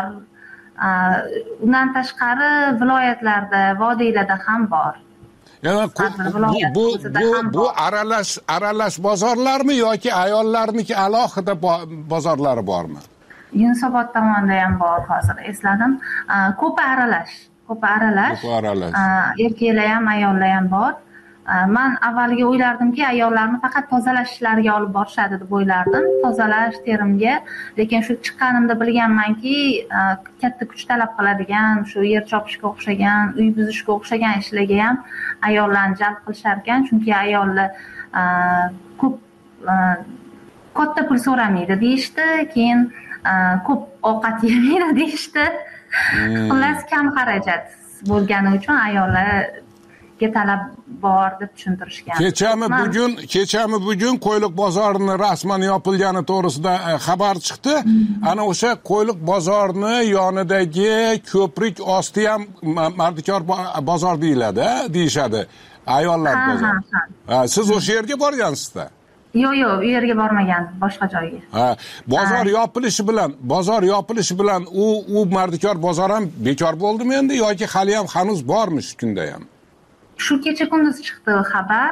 Undan tashqari viloyatlarda, vodiylarda ham bor. Yani bu bu bu bu aralash aralash bozorlarmi yoki ayollarniki alohida bozorlari bormi? Yunusobod tomonda ham bor, hozir esladim. Ko'pi aralash, ko'pi aralash. Ko'pi aralash. Erkaklar ham, ayollar ham bor. Men avvaliga o'ylardimki, ayollarni faqat tozalash ishlariga olib borishadi deb o'ylardim, tozalash, terimga. Lekin shu chiqqanimda bilganmanki, katta kuch talab qiladigan, shu yer chopishga o'xshagan, uy buzishga o'xshagan ishlarga ham ayollarni jalb qilishar ekan, chunki ayollar ko'p katta pul so'ramaydi deyishdi, keyin ko'p ovqat yemaydi deyishdi. Xullas kam xarajat bo'lgani uchun ayollar talab bor deb tushuntirishgan. Kechami bugun, kechami bugun Qo'yliq bozorini rasman yopilgani to'g'risida xabar chiqdi. Ana o'sha Qo'yliq bozorini yonidagi ko'prik osti ham Mardikor bozor deyiladi, deyishadi. Ayollar bozori. Siz o'sha yerga borgansiz-da? Yo'q, yo'q, u yerga bormagan, boshqa joyga. Ha, bozor yopilishi bilan, bozor yopilishi bilan u u Mardikor bozor ham bekor bo'ldimi endi yoki hali ham hanuz bormi shu kunda ham? Shu kecha kunduz chiqdi xabar.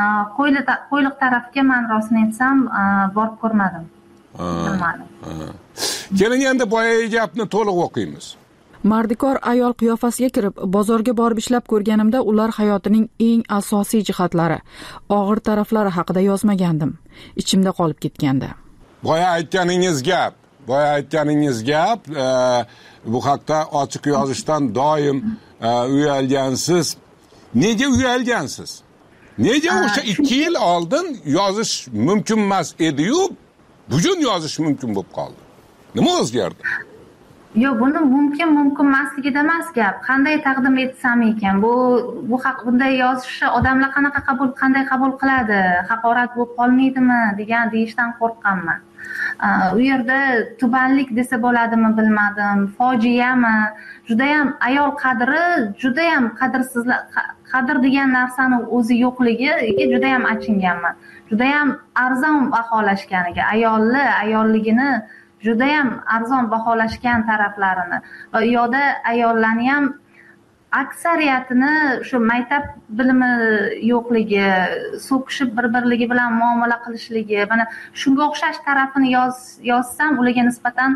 Qo'yliq tarafga men rostini aytsam borib ko'rmadim. Bilmadim. Keling endi boyagi gapni to'liq o'qiymiz. Mardikor ayol qiyofasiga kirib, bozorga borib ishlab ko'rganimda ular hayotining eng asosiy jihatlari, og'ir taraflari haqida yozmagandim. Ichimda qolib ketgandi. Boya aytganingiz gap, boya aytganingiz gap, bu haqda ochiq yozishdan doim uyalgansiz. Nega uyalgansiz? Nega o'sha ikki yil oldin yozish mumkin emas edi-yu, bugun yozish mumkin bo'lib qoldi? Nima o'zgardi? Yo'q, buni mumkin mumkin emasligida emas gap. Qanday taqdim etsam ekan, bu bu haq bunday yozishni odamlar qanaqa qabul qanday qabul qiladi? Haqorat bo'lib qolmaydimi degan deyishdan qo'rqqanman. U yerda tubanlik desa bo'ladimi bilmadim, fojiami, juda ham ayol qadri, juda ham qadrsizlar, qadr degan narsani o'zi yo'qligiga juda ham achinganman. Juda ham arzon baholashganiga, ayolni, ayolligini juda ham arzon baholashgan taraflarini va u yoqda ayollarni ham aksariyatini shu maktab bilimi yo'qligi, so'kishib bir-birligi bilan muomala qilishligi, mana shunga o'xshash tarafini yoz yozsam ularga nisbatan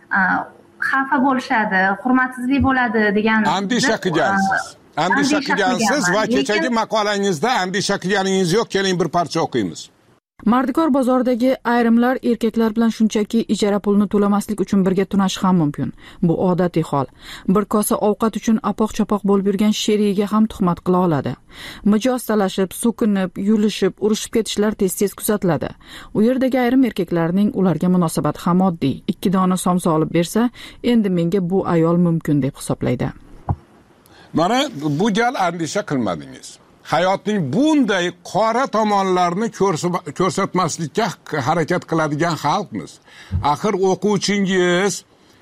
xafa bo'lishadi, hurmatsizlik bo'ladi degan andisha qilgansiz. Andisha qilgansiz va kechagi maqolangizda andisha qilganingiz yo'q. Keling bir parcha o'qiymiz. Mardikor bozoridagi ayrimlar erkaklar bilan shunchaki ijara pulini to'lamaslik uchun birga tunashi ham mumkin. Bu odatiy hol. Bir kosa ovqat uchun apoq-chapoq bo'lib yurgan sherigiga ham tuhmat qila oladi. Mijoz talashib, so'kinib, yulishib, urushib ketishlar tez-tez kuzatiladi. U yerdagi ayrim erkaklarning ularga munosabati ham oddiy. Ikki dona somsa olib bersa, endi menga bu ayol mumkin deb hisoblaydi. Mana bu gal andisha qilmadingiz. Hayotning bunday qora tomonlarini ko'rsatmaslikka harakat qiladigan xalqmiz. Axir o'quvchingiz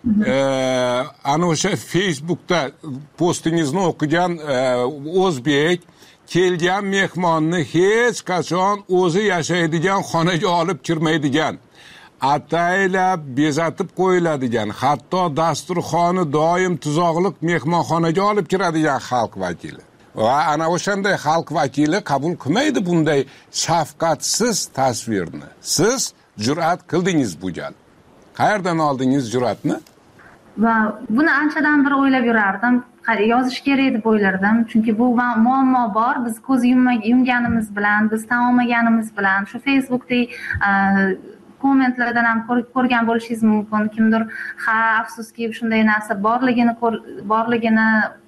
ana o'sha Facebookda postingizni o'qigan o'zbek kelgan mehmonni hech qachon o'zi yashaydigan xonaga olib kirmaydigan, ataylab bezatib qo'yiladigan, hatto dasturxoni doim tuzoqliq mehmonxonaga olib kiradigan xalq vakili. Va ana o'shanday xalq vakili qabul qilmaydi bunday shafqatsiz tasvirni. Siz jur'at qildingiz bu gal. Qayerdan oldingiz jur'atni? va buni anchadan beri o'ylab yurardim. Yozish kerak deb o'ylardim, chunki bu muammo bor. Biz ko'z yumganimiz bilan, biz tan olmaganimiz bilan shu Facebookdagi kommentlardan ham ko'rgan bo'lishingiz mumkin. Kimdir ha afsuski shunday narsa borligini borligini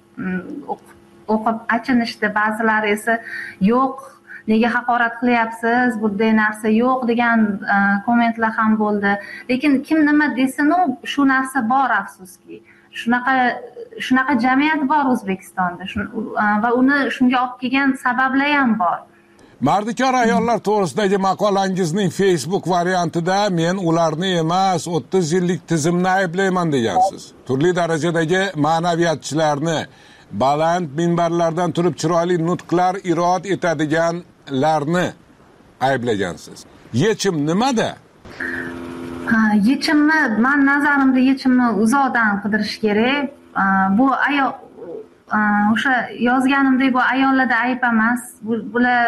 o'qib achinishdi, ba'zilari esa yo'q, nega haqorat qilyapsiz, bunday narsa yo'q degan kommentlar ham bo'ldi. Lekin kim nima desin, shu narsa bor afsuski. Shunaqa shunaqa jamiyat bor O'zbekistonda va uni shunga olib kelgan sabablar ham bor. Mardikor ayollar to'g'risidagi maqolangizning Facebook variantida men ularni emas, o'ttiz yillik tizimni ayblayman degansiz. Turli darajadagi ma'naviyatchilarni, baland minbarlardan turib chiroyli nutqlar irod etadiganlarni ayblagansiz. Yechim nimada? Yechimni, men nazarimda yechimni uzoqdan qidirish kerak. Bu ayol o'sha yozganimdek bu ayollarda ayb emas. Bular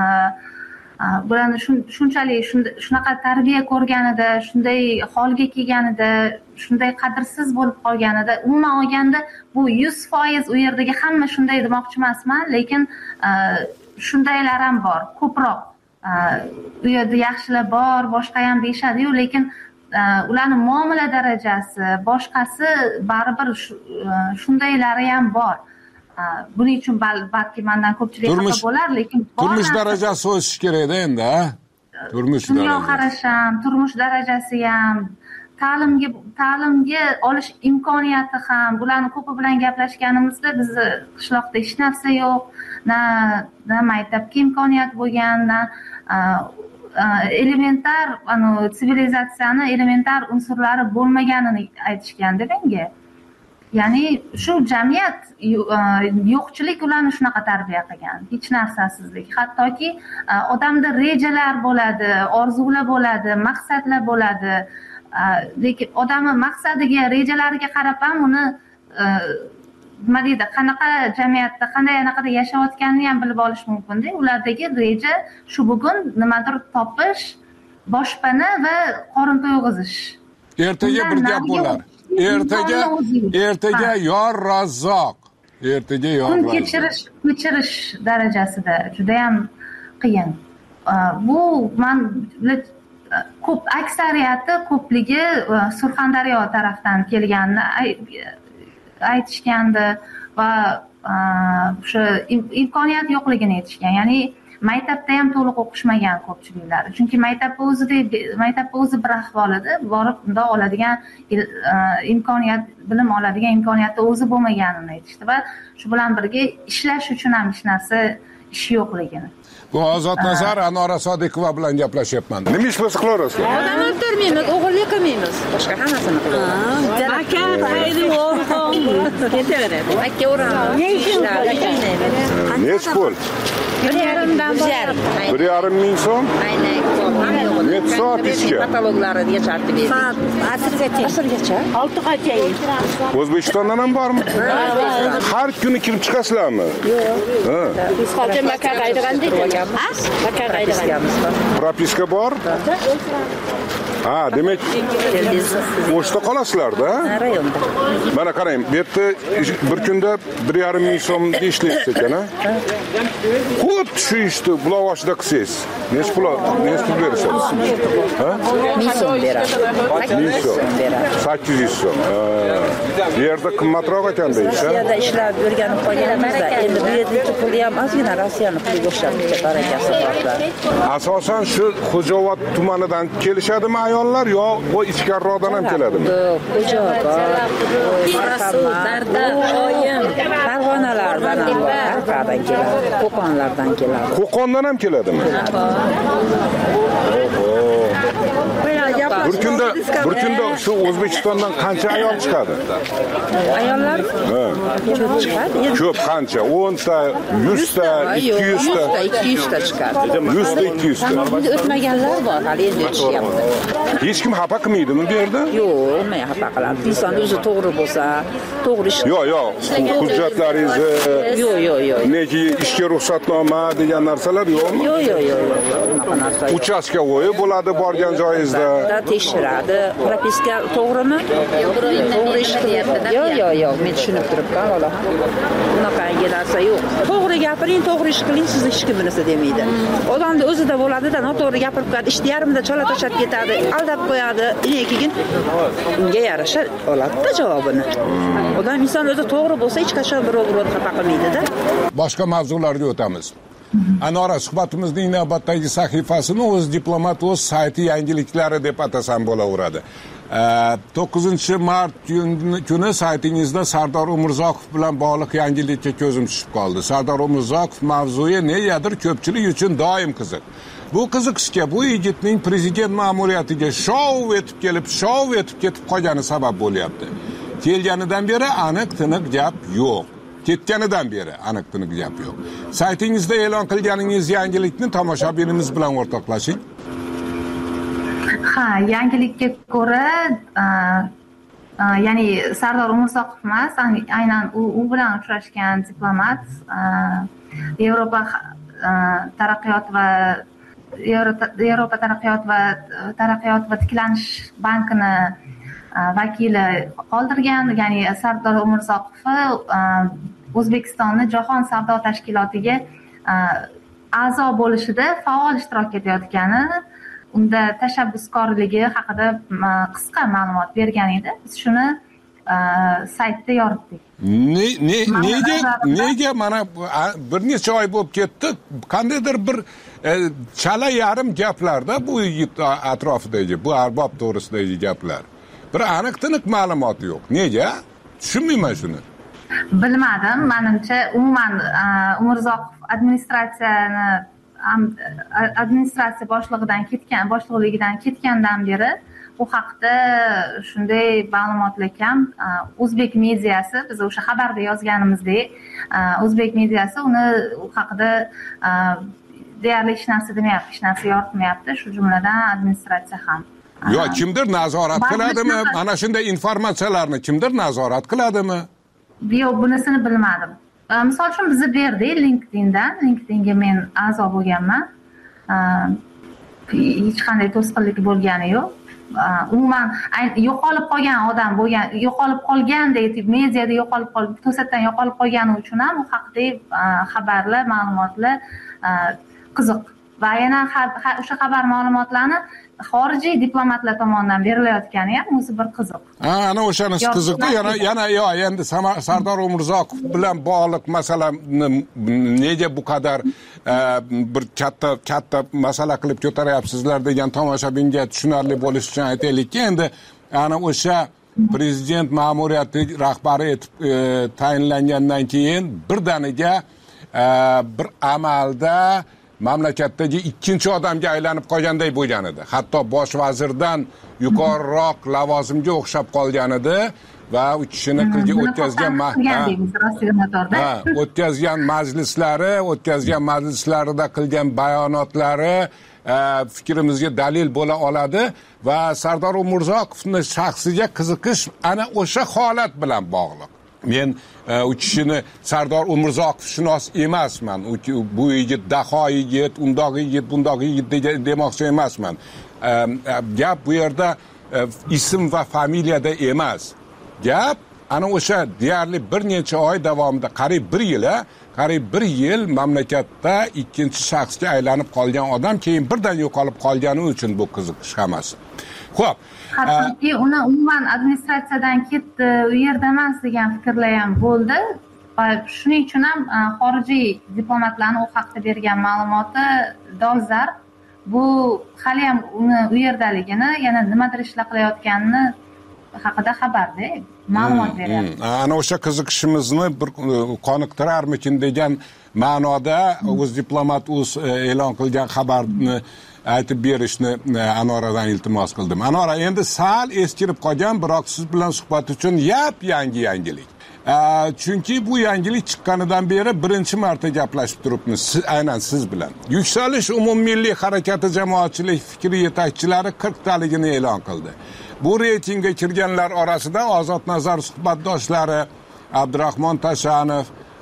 bularni shunchalik shunaqa tarbiya ko'rganida, shunday holga kelganida, shunday qadrsiz bo'lib qolganida, umuman olganda bu yuz foiz u yerdagi hamma shunday demoqchi emasman, lekin shundaylar ham bor, ko'proq. U yerda yaxshilar bor, boshqa ham deyishadi-yu, lekin ularning muomala darajasi, boshqasi baribir shundaylari ham bor. Buning uchun balki mendan ko'pchilik xafa bo'lar, lekin turmush darajasi o'sishi kerak-da endi, ha? Turmush darajasi. Dunyoqarash ham, turmush darajasi ham, ta'limga ta'limga olish imkoniyati ham, bularni ko'pi bilan gaplashganimizda bizni qishloqda hech narsa yo'q, na na maktabga imkoniyat bo'lgan, na elementar, ano sivilizatsiyani elementar unsurlari bo'lmaganini aytishganda menga. Ya'ni shu jamiyat yo'qchilik ularni shunaqa tarbiya qilgan, hech narsasizlik. Hattoki odamda rejalar bo'ladi, orzular bo'ladi, maqsadlar bo'ladi. Lekin odamning maqsadiga, rejalariga qarab ham uni nima deydi, qanaqa jamiyatda, qanday anaqada yashayotganini ham bilib olish mumkin-da. Ulardagi reja shu bugun nimadir topish, boshpana va qorin to'yg'izish. Ertaga bir gap bo'lar. Ertaga ertaga yor Razzoq. Ertaga yor kun Razzoq. kechirish, kechirish darajasida juda ham qiyin. Bu men ko'p aksariyati ko'pligi Surxondaryo tarafdan kelganini aytishgandi va o'sha imkoniyat yo'qligini aytishgan. Ya'ni maktabda ham to'liq o'qishmagan ko'pchiliklari. Chunki maktabda o'zida maktabda o'zi bir ahvolida borib unda oladigan imkoniyat, bilim oladigan imkoniyatda o'zi bo'lmaganini aytishdi va shu bilan birga ishlash uchun ham hech narsa ish yo'qligini. Bu Ozodnazar Anora Sodiqova bilan gaplashyapman. Nima ish bo'lsa qilaverasizlar? Odam o'ldirmaymiz, o'g'irlik qilmaymiz. Boshqa hammasini qilamiz. Aka, qaydi o'rg'on. Ketaveradi. Aka o'rg'on. Ne ishlar? Nech pul? Bir yarimdan bor. Bir yarim ming so'm? Aynan. Necha soat ishga? Kataloglarga chartib berdik. Soat asrgacha. Asrgacha? oltigacha. O'zbekistondan ham bormi? Har kuni kirib chiqasizlarmi? Yo'q. Ha. Biz hozir Makka qaytgandik. Makka qaytganmiz. Propiska bor? Ha, demak, o'shda qolasizlar-da? Rayonda. Mana qarang, bu yerda bir kunda bir yarim ming so'm ishlaysiz ekan, ha? Xuddi shu ishni bulovoshda qilsangiz, necha pul, necha pul berasiz? Ha? ming so'm beradi. ming so'm. sakkiz yuz so'm. Bu yerda qimmatroq ekanda ish, ha? Rossiyada ishlab o'rganib qolganimizda, endi bu yerdagi pul ham ozgina Rossiyani puliga o'xshab ketadi, barakasi borlar. Asosan shu Xo'jaobod tumanidan kelishadimi ayollar yo o ichkariroqdan ham keladimi? Xo'jaobod, Qarqarda, Oyim, Farg'onalardan ham bor, Qarqardan keladi, Qo'qonlardan keladi. Qo'qondan ham keladimi? Bir kunda, bir kunda shu O'zbekistondan qancha ayol chiqadi? Ayollar ko'p chiqadi. Ko'p qancha? o'n ta, yuz ta, ikki yuz ta, ikki yuz ta chiqadi. yuz ta, ikki yuz ta. Bunda o'tmaganlar bor, hali endi o'tishyapti. Hech kim xafa qilmaydimi bu yerda? Yo'q, men xafa qiladi. Inson o'zi to'g'ri bo'lsa, to'g'ri ish. Yo'q, yo'q, hujjatlaringizni, yo'q, yo'q, yo'q. Neki ishga ruxsatnoma degan narsalar yo'qmi? Yo'q, yo'q, yo'q, yo'q. bunaqa narsa yo'q. Uchastkovoy bo'ladi borgan joyingizda. Tekshiradi. Propiska to'g'rimi? To'g'ri ish qilyapti. Yo'q, yo'q, yo'q, men tushunib turibman, bola. Bunaqangi narsa yo'q. To'g'ri gapiring, to'g'ri ish qiling, sizni hech kim bunisi demaydi. Odamning o'zida bo'ladi-da, noto'g'ri gapirib qo'yadi, ishni yarimda chala tashlab ketadi, aldab qo'yadi. Keyin unga yarasha oladi-da javobini. Odam inson o'zi to'g'ri bo'lsa, hech qachon birov-birovni xafa qilmaydi-da. Boshqa mavzularga o'tamiz. Anora, suhbatimizning navbatdagi sahifasini o'z diplomat o'z sayti yangiliklari deb atasam bo'laveradi. to'qqizinchi mart kuni saytingizda Sardor Umurzoqov bilan bog'liq yangilikka ko'zim tushib qoldi. Sardor Umurzoqov mavzuyi negadir ko'pchilik uchun doim qiziq. Bu qiziqishga bu yigitning prezident ma'muriyatiga shov etib kelib, shov etib ketib qolgani sabab bo'lyapti. Kelganidan beri aniq tiniq gap yo'q. Ketganidan beri aniq tiniq gap yo'q. Saytingizda e'lon qilganingiz yangilikni tomoshabinimiz bilan o'rtoqlashing. Ha, yangilikka ko'ra, ya'ni Sardor Umurzoqov emas, aynan u bilan uchrashgan diplomat Yevropa taraqqiyot va Yevropa taraqqiyot va taraqqiyot va tiklanish bankini vakili qoldirgan, ya'ni Sardor Umurzoqov O'zbekistonni Jahon savdo tashkilotiga a'zo bo'lishida faol ishtirok etayotgani, unda tashabbuskorligi haqida qisqa ma'lumot bergan edi. Biz shuni saytda yoritdik. Nega nega mana bir necha oy bo'lib ketdi, qandaydir bir chala yarim gaplarda bu yigit atrofidagi, bu arbob to'g'risidagi gaplar. Bir aniq tiniq ma'lumot yo'q. Nega? Tushunmayman shuni. Bilmadim, menimcha umuman Umurzoqov administratsiyani administratsiya boshlig'idan ketgan, boshliqligidan ketgandan beri bu haqda shunday ma'lumotlar kam. O'zbek mediyasi, biz o'sha xabarda yozganimizdek, O'zbek mediyasi uni u haqida deyarli hech narsa demayapti, hech narsa yoritmayapti, shu jumladan administratsiya ham. Yo, kimdir nazorat qiladimi? Mana shunday informatsiyalarni kimdir nazorat qiladimi? Yo'q, bunisini bilmadim. Misol uchun bizni berdik LinkedIndan, LinkedInga men a'zo bo'lganman. Hech qanday to'sqinlik bo'lgani yo'q. Umuman yo'qolib qolgan odam bo'lgan, yo'qolib qolgandek mediada yo'qolib qolib, to'satdan yo'qolib qolgani uchun ham u haqida xabarlar, ma'lumotlar qiziq. Va yana o'sha xabar ma'lumotlarni xorijiy diplomatlar tomonidan berilayotgani ham o'zi bir qiziq. Ha, ana o'shanisi qiziqda. Yana yana yo, endi Sardor Umurzoqov bilan bog'liq masala nega bu qadar bir katta katta masala qilib ko'taryapsizlar degan tomoshabinga tushunarli bo'lish uchun aytaylikki, endi ana o'sha prezident ma'muriyati rahbari etib tayinlangandan keyin birdaniga bir amalda mamlakatdagi ikkinchi odamga aylanib qolganday bo'lgan edi. Hatto bosh vazirdan yuqoriroq lavozimga o'xshab qolgan edi va u kishini qilgan o'tkazgan o'tkazgan majlislari, o'tkazgan majlislarida qilgan bayonotlari fikrimizga dalil bo'la oladi va Sardor Umurzoqovning shaxsiga qiziqish ana o'sha holat bilan bog'liq. Men u kishini Sardor Umurzoqov shunos emasman. Bu yigit daho yigit, undoq yigit, bundoq yigit demoqchi emasman. Gap bu yerda ism va familiyada emas. Gap ana o'sha deyarli bir necha oy davomida, qariyb bir yil, qariyb bir yil mamlakatda ikkinchi shaxsga aylanib qolgan odam keyin birdan yo'qolib qolgani uchun bu qiziqish hammasi. Xo'p, hattoki uni umuman administratsiyadan ketdi, u yerda emas degan fikrlar ham bo'ldi. Va shuning uchun ham xorijiy diplomatlarning u haqda bergan ma'lumoti dolzarb. Bu hali ham uni u yerdaligini, yana nimadir ishlar qilayotganini haqida xabarda ma'lumot beryapti. Ana o'sha qiziqishimizni bir qoniqtirarmikin degan ma'noda o'z diplomat o'z e'lon qilgan xabarni aytib berishni Anoradan iltimos qildim. Anora, endi sal eskirib qolgan, biroq siz bilan suhbat uchun yap yangi yangilik. Chunki bu yangilik chiqqanidan beri birinchi marta gaplashib turibmiz, aynan siz bilan. Yuksalish umummilliy harakati jamoatchilik fikri yetakchilari qirq taligini e'lon qildi. Bu reytingga kirganlar orasida Ozod Nazar suhbatdoshlari Abdurahmon Tashanov,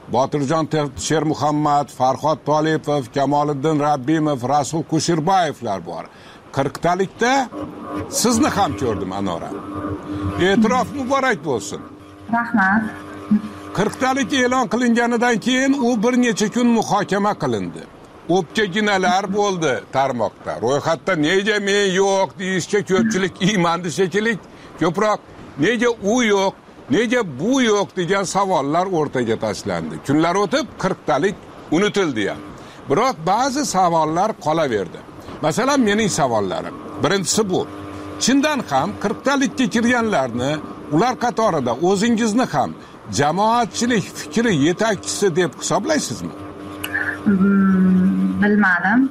Botirjon Shermuhammad, Farhod Tolipov, Kamoliddin Rabbimov, Rasul Kusherbayevlar bor. qirqtalikda sizni ham ko'rdim Anora. E'tirof muborak bo'lsin. Rahmat. qirqtalik e'lon qilinganidan keyin u bir necha kun muhokama qilindi. O'pkaginalar bo'ldi tarmoqda. Ro'yxatda nega men yo'q deyishga ko'pchilik iymandi shekilli. Ko'proq nega u yo'q, nega bu yo'q degan savollar o'rtaga tashlandi. Kunlar o'tib qirqtalik unutildi ham. Biroq ba'zi savollar qolaverdi. Masalan, mening savollarim. Birinchisi bu. Chindan ham qirqtalikka kirganlarni, ular qatorida o'zingizni ham jamoatchilik fikri yetakchisi deb hisoblaysizmi? Hmm, bilmadim.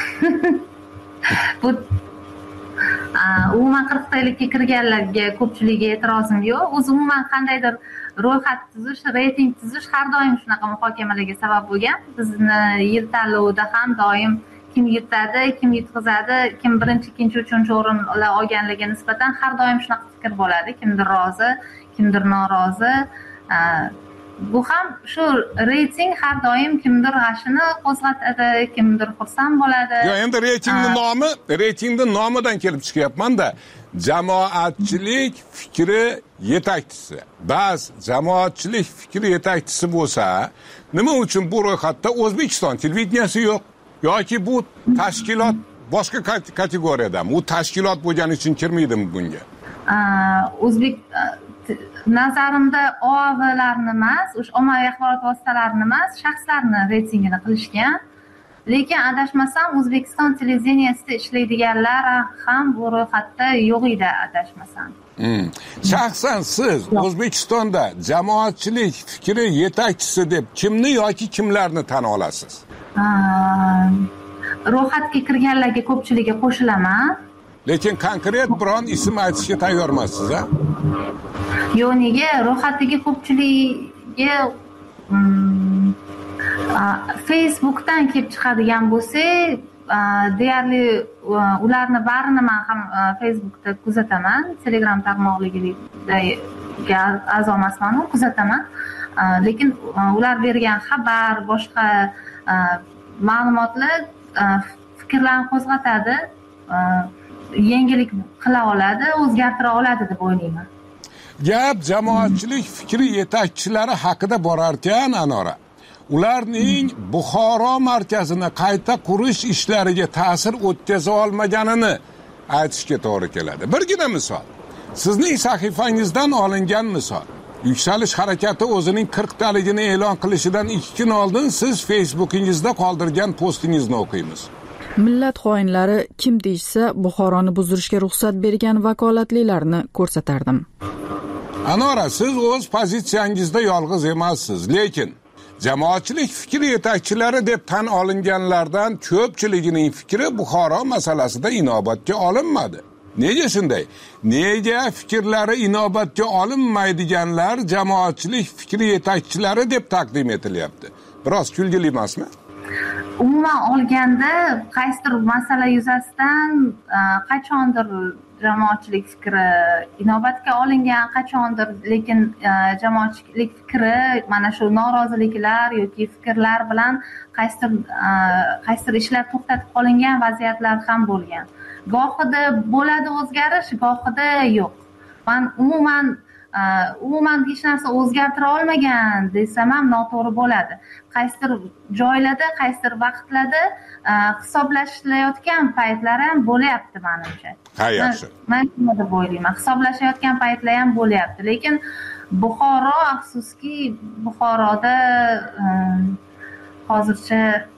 Bu umuman qirqtalikka kirganlarga ko'pchiligiga e'tirozim yo'q. O'zi umuman qandaydir ro'yxat tuzish, reyting tuzish har doim shunaqa muhokamalarga sabab bo'lgan. Bizni yil tanlovida ham doim kim yutadi, kim yutqizadi, kim birinchi, ikkinchi, uchinchi o'rinlar olganligiga nisbatan har doim shunaqa fikr bo'ladi. Kimdir rozi, kimdir norozi. Bu ham shu reyting har doim kimdir g'ashini qo'zg'atadi, kimdir xursand bo'ladi. Yo, endi reytingni nomi, reytingning nomidan kelib chiqyapman-da. Jamoatchilik fikri yetakchisi. Ba'z jamoatchilik fikri yetakchisi bo'lsa, nima uchun bu ro'yxatda O'zbekiston televideniyasi yo'q? Yoki bu tashkilot boshqa kategoriyadami? U tashkilot bo'lgani uchun kirmaydimi bunga? O'zbek nazarimda O A V'larni emas, o'sha ommaviy axborot vositalarini emas, shaxslarni reytingini qilishgan. Lekin adashmasam O'zbekiston televideniyasida ishlaydiganlar ham bu ro'yxatda yo'q edi, adashmasam. Hmm. Shaxsan siz O'zbekistonda jamoatchilik fikri yetakchisi deb kimni yoki kimlarni tan olasiz? Ro'yxatga kirganlarga ko'pchiligiga qo'shilaman. Lekin konkret biron ism aytishga tayyormisiz, ha? Yo'q, nega ro'yxatdagi ko'pchiligiga Facebookdan kelib chiqadigan bo'lsak, deyarli ularni barini men ham Facebookda kuzataman, Telegram tarmog'iga a'zo emasman, kuzataman. Lekin ular bergan xabar, boshqa ma'lumotlar fikrlarni qo'zg'atadi, yangilik qila oladi, o'zgartira oladi deb o'ylayman. Gap jamoatchilik fikri yetakchilari haqida borar ekan, Anora. Ularning Buxoro markazini qayta qurish ishlariga ta'sir o'tkaza olmaganini aytishga to'g'ri keladi. Birgina misol. Sizning sahifangizdan olingan misol. Yuksalish harakati o'zining qirqtaligini e'lon qilishidan ikki kun oldin siz Facebookingizda qoldirgan postingizni o'qiymiz. Millat xoinlari kim deyishsa, Buxoroni buzdirishga ruxsat bergan vakolatlilarni ko'rsatardim. Anora, siz o'z pozitsiyangizda yolg'iz emassiz, lekin jamoatchilik fikri yetakchilari deb tan olinganlardan ko'pchiligining fikri Buxoro masalasida inobatga olinmadi. Nega shunday? Nega fikrlari inobatga olinmaydiganlar jamoatchilik fikri yetakchilari deb taqdim etilyapti? Biroz kulgili emasmi? Umuman olganda, qaysidir masala yuzasidan qachondir jamoatchilik fikri inobatga olingan, qachondir, lekin jamoatchilik fikri mana shu noroziliklar yoki fikrlar bilan qaysidir qaysidir ishlar to'xtatib qolingan vaziyatlar ham bo'lgan. Gohida bo'ladi o'zgarish, gohida yo'q. Men umuman umuman hech narsa o'zgartira olmagan desam ham noto'g'ri bo'ladi. Qaysidir joylarda, qaysidir vaqtlarda hisoblashilayotgan paytlar ham bo'lyapti menimcha. Ha, yaxshi. Men nima deb o'ylayman? Hisoblashayotgan paytlar ham bo'lyapti, lekin Buxoro, afsuski, Buxoroda hozircha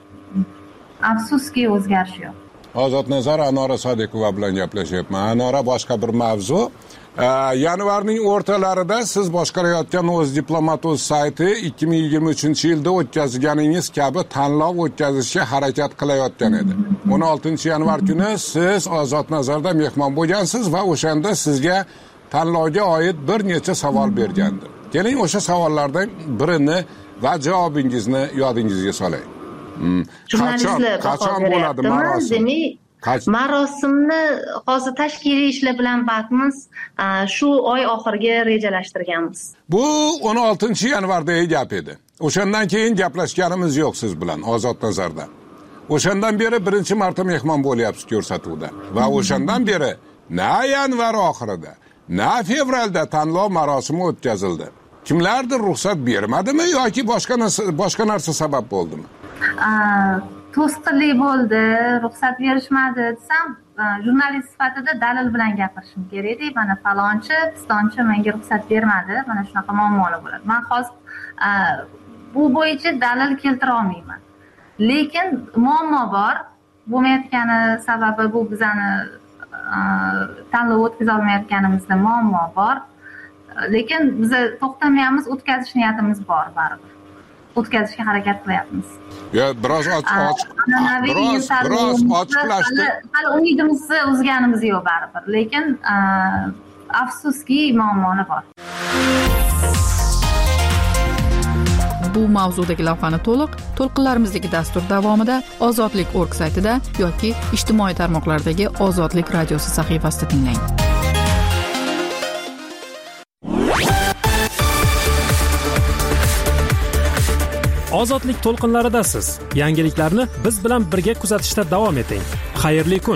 afsuski o'zgarish yo'q. Ozodnazar Anora Sodiqova bilan gaplashyapman. Anora, boshqa bir mavzu. Yanvarning o'rtalarida siz boshqarayotgan o'z diplomat o'z sayti ikki ming yigirma uchinchi yilda o'tkazganingiz kabi tanlov o'tkazishga harakat qilayotgan edi. o'n oltinchi yanvar kuni siz Ozodnazarda mehmon bo'lgansiz va o'shanda sizga tanlovga oid bir necha savol bergandim. Keling, o'sha savollardan birini va javobingizni yodingizga solay. Jurnalistlar qachon bo'ladi marosim? Marosimni hozir tashkiliy ishlar bilan bakmiz shu oy oxiriga rejalashtirganmiz. Bu o'n oltinchi yanvardagi gap edi. O'shandan keyin gaplashganimiz yo'q siz bilan Ozod nazarda. O'shandan beri birinchi marta mehmon bo'lyapsiz ko'rsatuvda va o'shandan beri na yanvar oxirida, na fevralda tanlov marosimi o'tkazildi. Kimlardir ruxsat bermadimi yoki boshqa narsa boshqa narsa sabab bo'ldimi? To'sqinlik bo'ldi, ruxsat berishmadi desam, jurnalist sifatida dalil bilan gapirishim kerak-da. Mana falonchi, pistonchi menga ruxsat bermadi. Mana shunaqa muammolar bo'ladi. Men hozir bu bo'yicha dalil keltira olmayman. Lekin muammo bor. Bo'lmayotgani sababi bu bizani tanlov o'tkaza olmayotganimizda muammo bor. Lekin biz to'xtamayapmiz, o'tkazish niyatimiz bor baribir. O'tkazishga harakat qilyapmiz. Ya biroz ochiq, biroz biroz ochiqlashdi. Hali umidimizni uzganimiz yo'q baribir. Lekin afsuski muammolar bor. Bu mavzudagi lavhani to'liq to'lqinlarimizdagi dastur davomida ozodlik nokta org saytida yoki ijtimoiy tarmoqlardagi Ozodlik radiosi sahifasida tinglang. Ozodlik to'lqinlaridasiz. Yangiliklarni biz bilan birga kuzatishda davom eting. Xayrli kun.